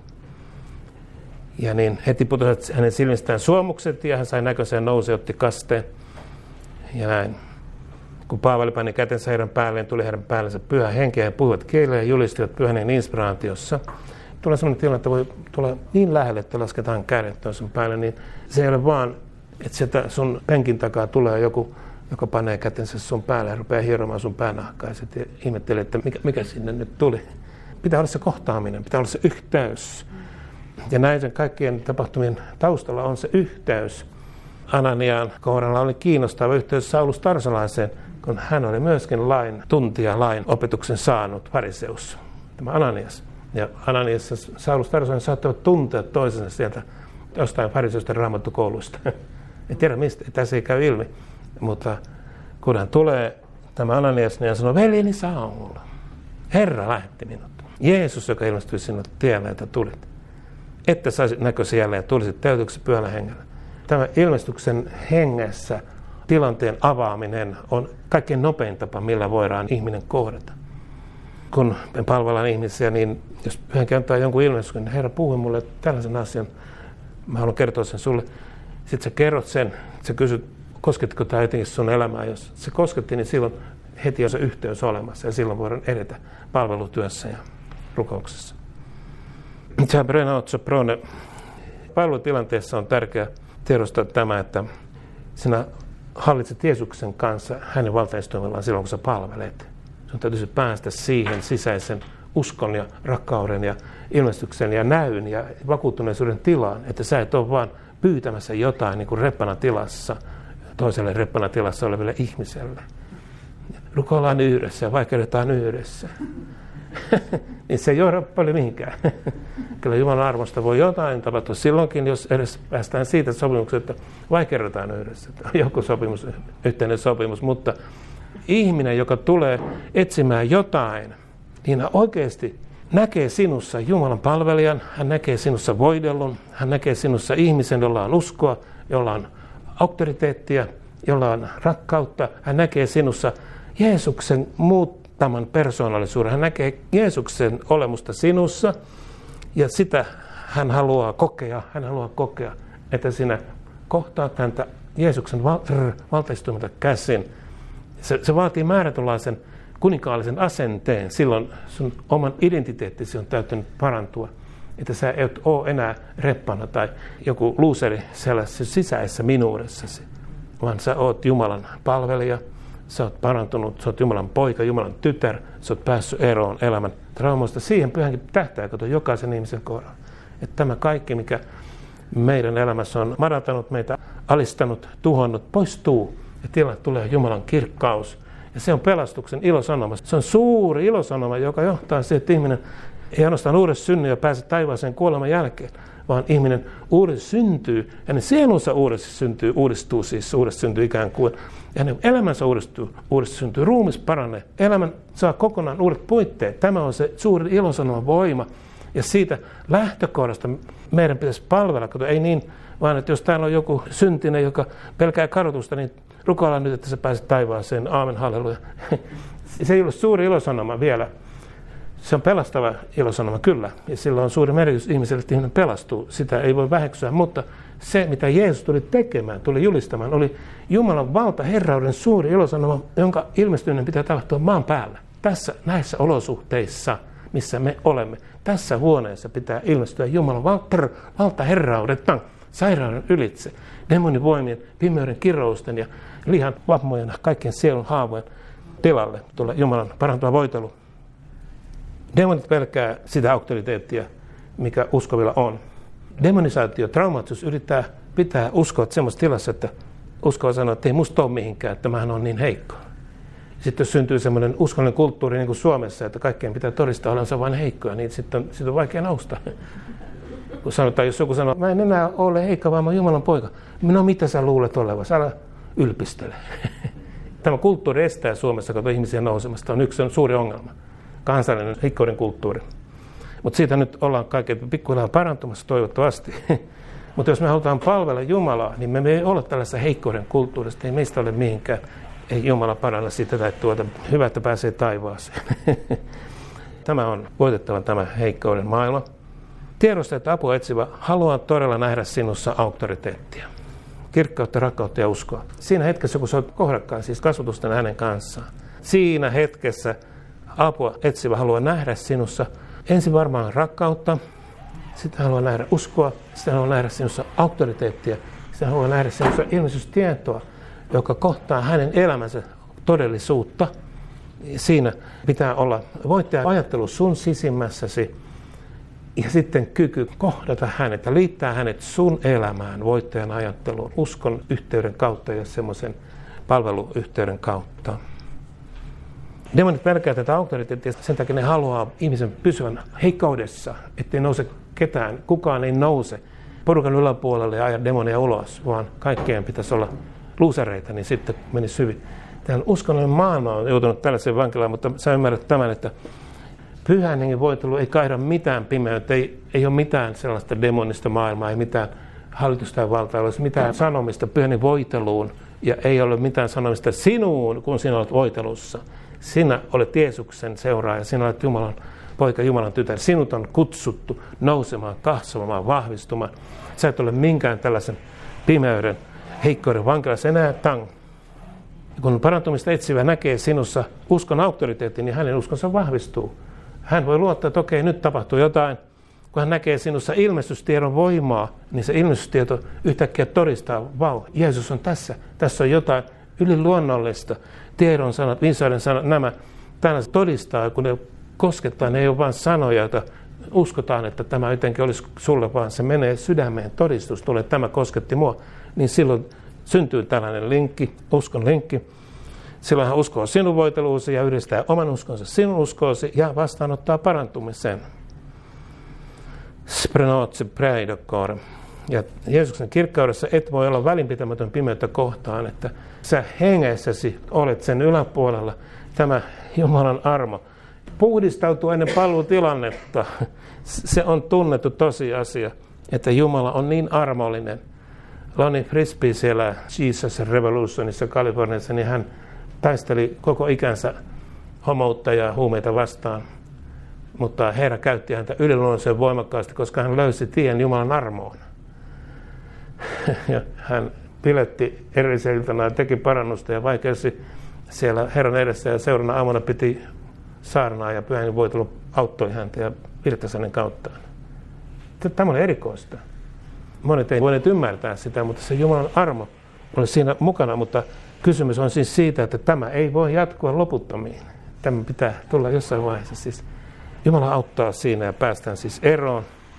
Ja niin heti putosivat hänen silmistään suomukset ja hän sai näköiseen, nousi, otti kasteen. Ja näin. Kun Paavali pani kätensä heidän päälleen, tuli heidän päällensä Pyhä Henki ja puhuivat kielellä ja julistivat Pyhän Hengen inspiraatiossa. Tulee sellainen tilanne, että voi tulla niin lähelle, että lasketaan kädet toisen päälle, niin se ei ole vaan, että sieltä sun penkin takaa tulee joku, joka panee kätensä sun päälle ja rupeaa hieromaan sun päänahkaa ja sitten ihmettelee, että mikä, mikä sinne nyt tuli. Pitää olla se kohtaaminen, pitää olla se yhteys. Ja näiden kaikkien tapahtumien taustalla on se yhteys. Ananian kohdalla oli kiinnostava yhteys Saulus Tarsolaiseen, kun hän oli myöskin lain tuntija, lain opetuksen saanut fariseus, tämä Ananias. Ja Ananias ja Saulus Tarsolainen saattavat tuntea toisensa sieltä jostain fariseusten raamattukouluista. En tiedä mistä, tässä ei käy ilmi, mutta kun hän tulee, tämä Ananias, niin hän sanoo, veljeni Saul, Herra lähetti minut. Jeesus, joka ilmestyi sinne tielle, että tulit. Että saisit näkösi jälleen ja tulisit täytyksi Pyhällä Hengellä. Tämä ilmestyksen hengessä tilanteen avaaminen on kaikkein nopein tapa, millä voidaan ihminen kohdata. Kun me palvellaan ihmisiä, niin jos Pyhänkin antaa jonkun ilmestyksen, niin Herra puhui mulle tällaisen asian, mä haluan kertoa sen sulle. Sitten sä kerrot sen, sä kysyt, kosketko tämä jotenkin sun elämää. Jos se kosketti, niin silloin heti on se yhteys olemassa ja silloin voidaan edetä palvelutyössä ja rukouksessa. Palvelutilanteessa on tärkeää tiedostaa tämä, että sinä hallitset Jeesuksen kanssa hänen valtaistuimellaan silloin, kun sä palvelet. Sun täytyisi päästä siihen sisäisen uskon ja rakkauden ja ilmestyksen ja näyn ja vakuuttuneisuuden tilaan, että sä et ole vaan pyytämässä jotain niin kuin reppana tilassa toiselle reppana tilassa oleville ihmiselle. Rukoillaan yhdessä ja vaikeudetaan yhdessä. Niin se ei johda paljon mihinkään. Kyllä Jumalan armosta voi jotain tapahtua silloinkin, jos edes päästään siitä sopimuksesta, että vaikeudetaan yhdessä. Joku sopimus, yhteinen sopimus, mutta ihminen, joka tulee etsimään jotain, niin hän oikeasti näkee sinussa Jumalan palvelijan, hän näkee sinussa voidellun, hän näkee sinussa ihmisen, jolla on uskoa, jolla on auktoriteettia, jolla on rakkautta, hän näkee sinussa Jeesuksen muuttaman persoonallisuuden, hän näkee Jeesuksen olemusta sinussa ja sitä hän haluaa kokea, hän haluaa kokea, että sinä kohtaat häntä Jeesuksen val- valtaistuimelta käsin. Se, se vaatii määrätynlaisen kuninkaallisen asenteen, silloin sun oman identiteettisi on täytynyt parantua, että sä et ole enää reppana tai joku luuseri sellaisessa sisäisessä minuudessasi, vaan sä oot Jumalan palvelija, sä oot parantunut, sä oot Jumalan poika, Jumalan tytär, sä oot päässyt eroon elämän traumoista. Siihen pyhänkin tähtää, kato jokaisen ihmisen kohdalla. Että tämä kaikki, mikä meidän elämässä on madaltanut meitä, alistanut, tuhonnut, poistuu. Ja tilalle tulee Jumalan kirkkaus. Ja se on pelastuksen ilosanoma. Se on suuri ilosanoma, joka johtaa siihen, että ihminen ei ainoastaan uudessa synny ja pääse taivaaseen kuoleman jälkeen, vaan ihminen uudessa syntyy, hänen sielunsa uudessa syntyy, uudistuu siis, uudessa syntyy ikään kuin, ja hänen elämänsä uudistuu, uudessa syntyy, ruumis paranee, elämän saa kokonaan uudet puitteet. Tämä on se suuri ilosanoman voima, ja siitä lähtökohdasta meidän pitäisi palvella, kato, ei niin, vaan että jos täällä on joku syntinen, joka pelkää kadotusta, niin rukoillaan nyt, että sä pääset taivaaseen, aamen, halleluja. Se ei ole suuri ilosanoma vielä. Se on pelastava ilosanoma, kyllä, ja sillä on suuri merkitys ihmiselle, että ihminen pelastuu. Sitä ei voi väheksyä, mutta se, mitä Jeesus tuli tekemään, tuli julistamaan, oli Jumalan valta, herrauden suuri ilosanoma, jonka ilmestyminen pitää tapahtua maan päällä. Tässä, näissä olosuhteissa, missä me olemme, tässä huoneessa pitää ilmestyä Jumalan valta, valta herraudetta, sairauden ylitse, demonivoimien, pimeyden kirousten ja lihan vammojen, kaikkien sielun haavojen tilalle tulee Jumalan parantuva voitelu. Demonit pelkää sitä auktoriteettia, mikä uskovilla on. Demonisaatio, traumaatisuus yrittää pitää uskoa semmoisessa tilassa, että uskova sanoo, että ei musta ole mihinkään, että mähän on niin heikko. Sitten jos syntyy semmoinen uskollinen kulttuuri niin kuin Suomessa, että kaikkien pitää todistaa olensa vain heikkoja, niin sitten on, sit on vaikea nousta. Kun sanotaan, jos joku sanoo, mä en enää ole heikko, vaan mä oon Jumalan poika. No mitä sä luulet olevasi? Älä ylpistele. Tämä kulttuuri estää Suomessa, kun ihmisiä nousemasta, on yksi suuri ongelma. Kansallinen heikkouden kulttuuri. Mutta siitä nyt ollaan kaikkein pikkuhiljaa parantumassa toivottavasti. Mutta jos me halutaan palvella Jumalaa, niin me ei ole tällaisessa heikkouden kulttuurista. Ei meistä ole mihinkään. Ei Jumala paranna sitä tai tuota. Hyvä, että pääsee taivaaseen. Tämä on voitettava tämä heikkouden maailma. Tiedosta, että apua etsivä haluaa todella nähdä sinussa auktoriteettia. Kirkkautta, rakkautta ja uskoa. Siinä hetkessä, kun sä oot kohdakkaan, siis kasvatusten hänen kanssaan. Siinä hetkessä apua etsivä haluaa nähdä sinussa ensin varmaan rakkautta, sitten haluaa nähdä uskoa, sitten haluaa nähdä sinussa auktoriteettia, sitten haluaa nähdä sinussa ilmestystietoa, joka kohtaa hänen elämänsä todellisuutta. Siinä pitää olla voittaja-ajattelu sun sisimmässäsi ja sitten kyky kohdata hänet ja liittää hänet sun elämään voittajan ajatteluun uskon yhteyden kautta ja semmoisen palveluyhteyden kautta. Demonit pelkää tätä auktoriteettia, sen takia ne haluaa ihmisen pysyvän heikkoudessa, ettei nouse ketään, kukaan ei nouse porukan yläpuolelle ja aja demonia ulos, vaan kaikkeen pitäisi olla luusereita, niin sitten menisi hyvin. Tämä uskonnollinen maailma on joutunut tällaiseen vankilaan, mutta sä ymmärrät tämän, että pyhän hengen voitelu ei kaihda mitään pimeyttä, ei, ei ole mitään sellaista demonista maailmaa, ei mitään hallitusta ja valtaa, ei ole mitään sanomista pyhän hengen voiteluun ja ei ole mitään sanomista sinuun, kun sinä olet voitelussa. Sinä olet Jeesuksen seuraaja, sinä olet Jumalan poika, Jumalan tytär. Sinut on kutsuttu nousemaan, kasvamaan, vahvistumaan. Sä et ole minkään tällaisen pimeyden, heikkouden vankilassa enää tang. Kun parantumista etsivä näkee sinussa uskon auktoriteetin, niin hänen uskonsa vahvistuu. Hän voi luottaa, että okei, nyt tapahtuu jotain. Kun hän näkee sinussa ilmestystiedon voimaa, niin se ilmestystieto yhtäkkiä todistaa, vau, Jeesus on tässä. Tässä on jotain yliluonnollista. Tiedon sanat, viisauden sanat, nämä tällaiset todistaa, kun ne koskettaa, ne ei ole vain sanoja, joita uskotaan, että tämä jotenkin olisi sulle, vaan se menee sydämeen todistus, tulee, että tämä kosketti mua, niin silloin syntyy tällainen linkki, uskon linkki. Silloin hän uskoo sinun voiteluusi ja yhdistää oman uskonsa sinun uskoosi ja vastaanottaa parantumisen. Sprenotse preidokor. Ja Jeesuksen kirkkaudessa et voi olla välinpitämätön pimeyttä kohtaan, että sä hengessäsi olet sen yläpuolella. Tämä Jumalan armo puhdistautuu ennen palvelutilannetta. Se on tunnettu tosiasia, että Jumala on niin armollinen. Lonnie Frisbee siellä Jesus Revolutionissa Kaliforniassa, niin hän taisteli koko ikänsä homoutta ja huumeita vastaan. Mutta Herra käytti häntä yliluonnollisen voimakkaasti, koska hän löysi tien Jumalan armoon. Ja hän piletti erillisen iltana ja teki parannusta ja vaikeusi siellä Herran edessä ja seuraavana aamuna piti saarnaa ja pyhän hengen voitelu auttoi häntä ja virtasi hänen kauttaan. Tämä oli erikoista. Monet ei voineet ymmärtää sitä, mutta se Jumalan armo ole siinä mukana, mutta kysymys on siis siitä, että tämä ei voi jatkua loputtomiin. Tämä pitää tulla jossain vaiheessa. Siis Jumala auttaa siinä ja päästään siis eroon.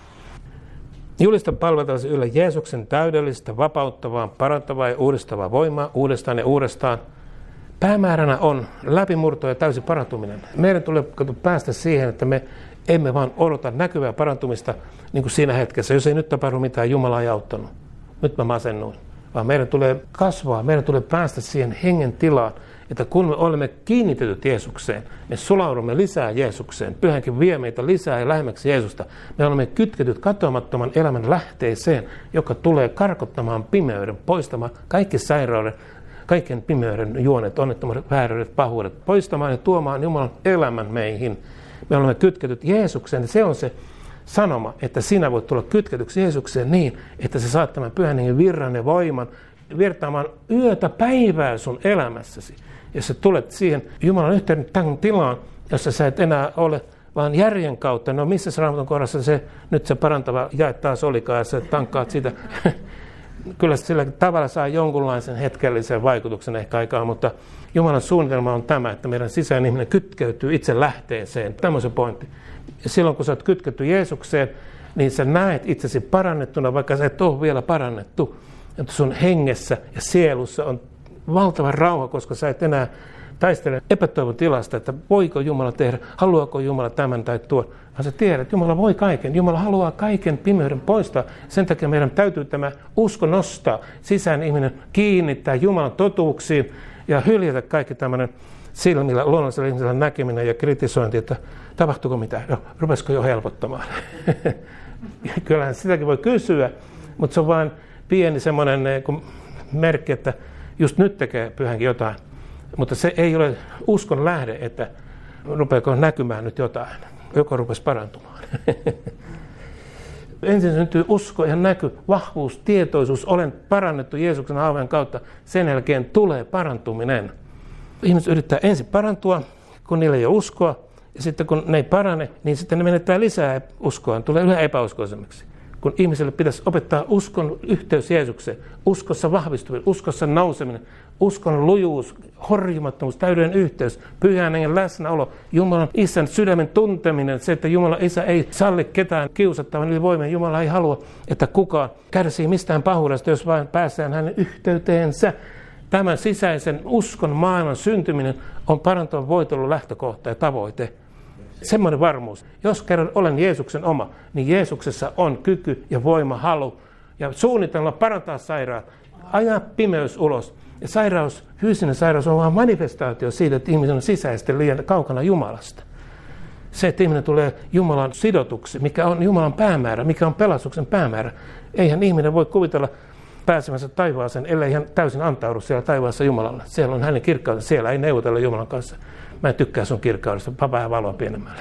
Julistan palveltavasi yllä Jeesuksen täydellistä, vapauttavaa, parantavaa ja uudistavaa voimaa uudestaan ja uudestaan. Päämääränä on läpimurto ja täysi parantuminen. Meidän tulee päästä siihen, että me emme vaan odota näkyvää parantumista niin kuin siinä hetkessä. Jos ei nyt tapahdu mitään, Jumala ei auttanut. Nyt mä masennuin. Vaan meidän tulee kasvaa, meidän tulee päästä siihen hengen tilaan, että kun me olemme kiinnitetyt Jeesukseen, me sulaudumme lisää Jeesukseen. Pyhänkin vie meitä lisää ja lähemmäksi Jeesusta. Me olemme kytketyt katoamattoman elämän lähteeseen, joka tulee karkottamaan pimeyden, poistamaan kaikki sairauden, kaiken pimeyden juonet, onnettomuudet, vääryydet, pahuudet, poistamaan ja tuomaan Jumalan elämän meihin. Me olemme kytketyt Jeesukseen ja se on se sanoma, että sinä voit tulla kytketyksi Jeesukseen niin, että se saat tämän pyhän hengen virran ja voiman virtaamaan yötä päivää sun elämässäsi. Jos sä tulet siihen Jumalan yhteyden tämän tilaan, jossa sä et enää ole vaan järjen kautta, no missä se Raamatun kohdassa se, nyt se parantava jae taas olikaan ja sä tankkaat sitä. Kyllä sillä tavalla saa jonkunlaisen hetkellisen vaikutuksen ehkä aikaa, mutta Jumalan suunnitelma on tämä, että meidän sisäinen ihminen kytkeytyy itse lähteeseen. Tämä on se pointti. Ja silloin kun sä oot kytketty Jeesukseen, niin sä näet itsesi parannettuna, vaikka sä et ole vielä parannettu. Että sun hengessä ja sielussa on valtava rauha, koska sä et enää taistele epätoivon tilasta, että voiko Jumala tehdä, haluaako Jumala tämän tai tuon. Vaan sä tiedät, että Jumala voi kaiken. Jumala haluaa kaiken pimeyden poistaa. Sen takia meidän täytyy tämä usko nostaa. Sisäinen ihminen kiinnittää Jumalan totuuksiin ja hyljätä kaikki tämmöinen silmillä, luonnollisella ihmisellä näkeminen ja kritisointi, että tapahtuuko mitään, no, rupesiko jo helpottamaan. Kyllähän sitäkin voi kysyä, mutta se on vain pieni semmoinen merkki, että just nyt tekee pyhänkin jotain. Mutta se ei ole uskon lähde, että rupeako näkymään nyt jotain, joko rupesi parantumaan. Ensin syntyy usko ja näky, vahvuus, tietoisuus, olen parannettu Jeesuksen haavojen kautta. Sen jälkeen tulee parantuminen. Ihmiset yrittää ensin parantua, kun niillä ei ole uskoa. Ja sitten kun ne ei parane, niin sitten ne menettää lisää uskoa, tulee yhä epäuskoisemmiksi. Kun ihmiselle pitäisi opettaa uskon yhteys Jeesukseen, uskossa vahvistuminen, uskossa nouseminen, uskon lujuus, horjumattomuus, täydellinen yhteys, pyhän hengen läsnäolo, Jumalan Isän sydämen tunteminen, se, että Jumalan Isä ei salli ketään kiusattavan yli voimien. Jumala ei halua, että kukaan kärsii mistään pahuudesta, jos vain päästään hänen yhteyteensä. Tämän sisäisen uskon maailman syntyminen on parantavan voitelun lähtökohta ja tavoite. Semmoinen varmuus. Jos kerran olen Jeesuksen oma, niin Jeesuksessa on kyky ja voima, halu ja suunnitella parantaa sairaat, ajaa pimeys ulos. Ja sairaus, fyysinen sairaus on vain manifestaatio siitä, että ihminen on sisäisesti liian kaukana Jumalasta. Se, että ihminen tulee Jumalan sidotuksi, mikä on Jumalan päämäärä, mikä on pelastuksen päämäärä. Eihän ihminen voi kuvitella pääsemänsä taivaaseen, ellei hän täysin antaudu siellä taivaassa Jumalalle. Siellä on hänen kirkkautensa, siellä ei neuvotella Jumalan kanssa. Mä en tykkää sun kirkkaudesta, papa ja valoa pienemmälle.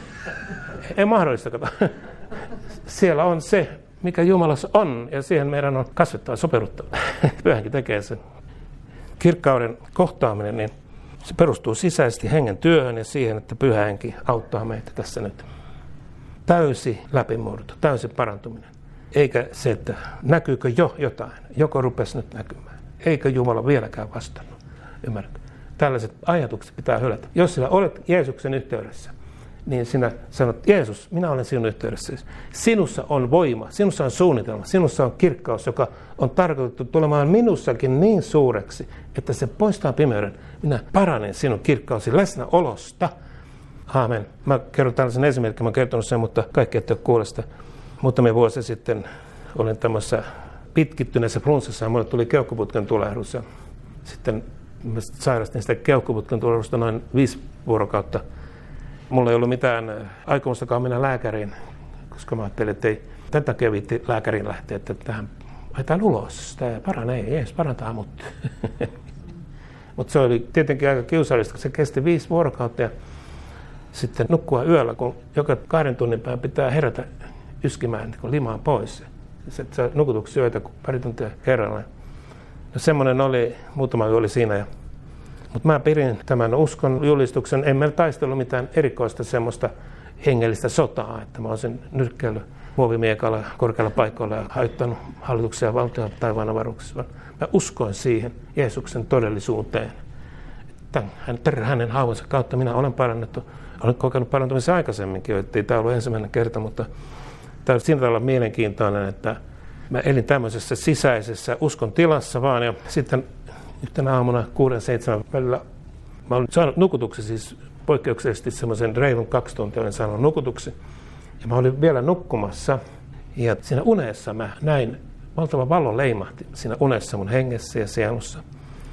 Ei mahdollista, kato. Siellä on se, mikä Jumalassa on, ja siihen meidän on kasvettava, sopeuduttava. Pyhänkin tekee sen. Kirkkauden kohtaaminen, niin se perustuu sisäisesti hengen työhön ja siihen, että pyhä henki auttaa meitä tässä nyt. Täysi läpimurto, täysi parantuminen. Eikä se, että näkyykö jo jotain, joko rupesi nyt näkymään. Eikä Jumala vieläkään vastannut. Ymmärrätkö? Tällaiset ajatukset pitää hylätä. Jos sinä olet Jeesuksen yhteydessä, niin sinä sanot, Jeesus, minä olen sinun yhteydessä. Sinussa on voima, sinussa on suunnitelma, sinussa on kirkkaus, joka on tarkoitettu tulemaan minussakin niin suureksi, että se poistaa pimeyden. Minä paranen sinun kirkkausi läsnäolosta. Aamen. Mä kerron tällaisen esimerkin, mä oon kertonut sen, mutta kaikki ette ole kuule sitä. Muutamia vuosia sitten olin tämmöisessä pitkittyneessä flunssassa ja mulle tuli keuhkoputken tulehdus. Ja sitten mä sairastin sitä keuhkoputken tulehdusta noin viisi vuorokautta. Mulla ei ollut mitään aikomustakaan mennä lääkäriin, koska mä ajattelin, että ei tämän takia viitti lääkäriin lähteä, että tähän haetaan ulos. Tämä paranee, ei edes parantaa mut. Mutta se oli tietenkin aika kiusallista, se kesti viisi vuorokautta ja sitten nukkua yöllä, kun joka kahden tunnin päin pitää herätä yskimään niin limaan pois. Sitten sä nukutuksi yötä pari tuntia kerrallaan. No semmoinen oli, muutama yö oli siinä. Ja, mutta mä pidin tämän uskon julistuksen, en meillä taistellut mitään erikoista semmoista hengellistä sotaa, että mä olisin nyrkkeillyt muovimiekalla korkealla paikoilla ja haittanut hallituksia ja valtion taivaan avaruuksissa. Mä uskoin siihen Jeesuksen todellisuuteen. Että hänen, hänen haavoinsa kautta minä olen parannettu. Olen kokenut parantumisen aikaisemminkin, ettei tämä ollut ensimmäinen kerta, mutta tämä on siinä tavalla mielenkiintoinen, että mä elin tämmöisessä sisäisessä uskon tilassa vaan, ja sitten yhtenä aamuna kuuden seitsemän välillä mä olin saanut nukutuksi, siis poikkeuksellisesti semmoisen reilun kaksi tuntia olin saanut nukutuksi, ja mä olin vielä nukkumassa, ja siinä unessa mä näin, valtava valo leimahti siinä unessa mun hengessä ja sielussa.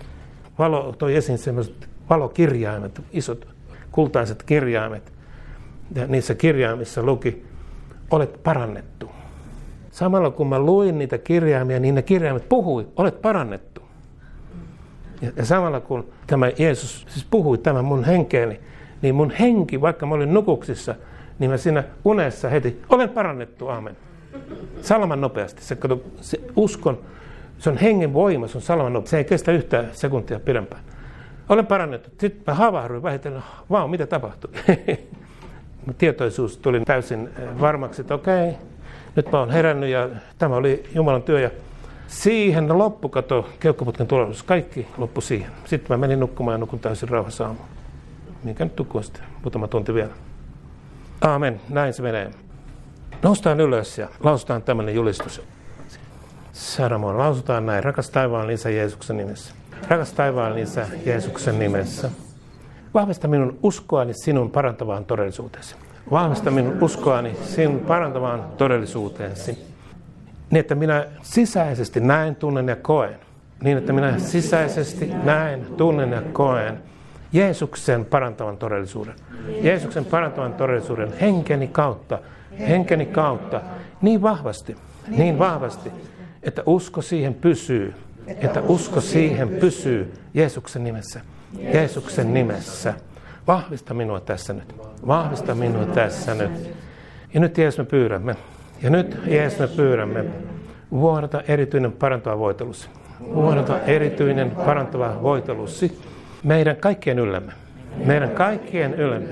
Valo toi esiin semmoiset valokirjaimet, isot kultaiset kirjaimet, ja niissä kirjaimissa luki, olet parannettu. Samalla kun mä luin niitä kirjaimia, niin ne kirjaimet puhui, olet parannettu. Ja, ja samalla kun tämä Jeesus siis puhui tämän mun henkeeni, niin mun henki, vaikka mä olin nukuksissa, niin mä siinä unessa heti, olen parannettu, aamen. Salaman nopeasti. Se, kato, se uskon, se on hengen voima, se on salaman nopeasti. Se ei kestä yhtään sekuntia pidempään. Olen parannettu. Sitten mä havahduin vähitellen, vau, mitä tapahtui? Tietoisuus tuli täysin varmaksi, että okei, nyt mä oon herännyt ja tämä oli Jumalan työ. Ja siihen loppukato, keuhkoputken tulevaisuus, kaikki loppui siihen. Sitten mä menin nukkumaan ja nukun täysin rauhassa aamuun. Minkä nyt nukkuu sitten, muutama tunti vielä. Aamen, näin se menee. Noustaan ylös ja lausutaan tämmöinen julistus. Saramon, lausutaan näin, rakas taivaan Isä Jeesuksen nimessä. Rakas taivaan Isä Jeesuksen nimessä. Vahvista minun uskoani sinun parantavaan todellisuuteesi. Vahvista minun uskoani sinun parantavaan todellisuuteesi. Niin, että minä sisäisesti näen, tunnen ja koen. Niin, että minä sisäisesti näen, tunnen ja koen Jeesuksen parantavan todellisuuden. Jeesuksen parantavan todellisuuden henkeni kautta. Henkeni kautta niin vahvasti, niin vahvasti, että usko siihen pysyy. Että usko siihen pysyy Jeesuksen nimessä. Jeesuksen nimessä. Vahvista minua tässä nyt. Vahvista minua tässä nyt. Ja nyt Jeesus me pyydämme. Ja nyt Jeesus me pyydämme. Vuodata erityinen parantava voitelusi. Vuodata erityinen parantava voitelusi meidän kaikkien yllämme. Meidän kaikkien yllämme.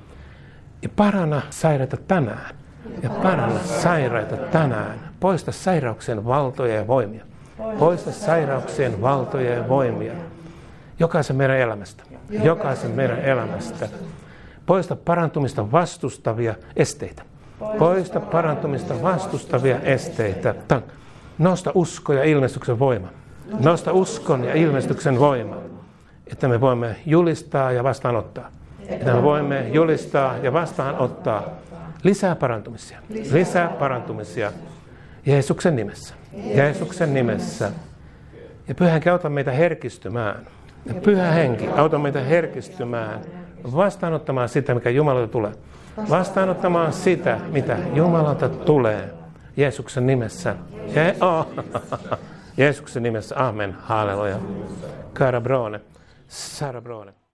Ja paranna sairaita tänään. Ja paranna sairaita tänään. Poista sairauksien valtoja ja voimia. Poista sairauksien valtoja ja voimia. Jokaisen meidän elämästä. Jokaisen meidän elämästä. Poista parantumista vastustavia esteitä. Poista parantumista vastustavia esteitä. Nosta usko ja ilmestyksen voima. Nosta uskon ja ilmestyksen voima. Että me voimme julistaa ja vastaanottaa. Että me voimme julistaa ja vastaanottaa. Lisää parantumisia. Lisää parantumisia. Jeesuksen nimessä. Jeesuksen nimessä. Ja Pyhä Henki, auta meitä herkistymään. Ja Pyhä Henki, auta meitä herkistymään. Vastaanottamaan sitä, mikä Jumalalta tulee. Vastaanottamaan sitä, mitä Jumalalta tulee. Jeesuksen nimessä. Je- oh. Jeesuksen nimessä. Amen. Halleluja. Cara brone. Sara brone.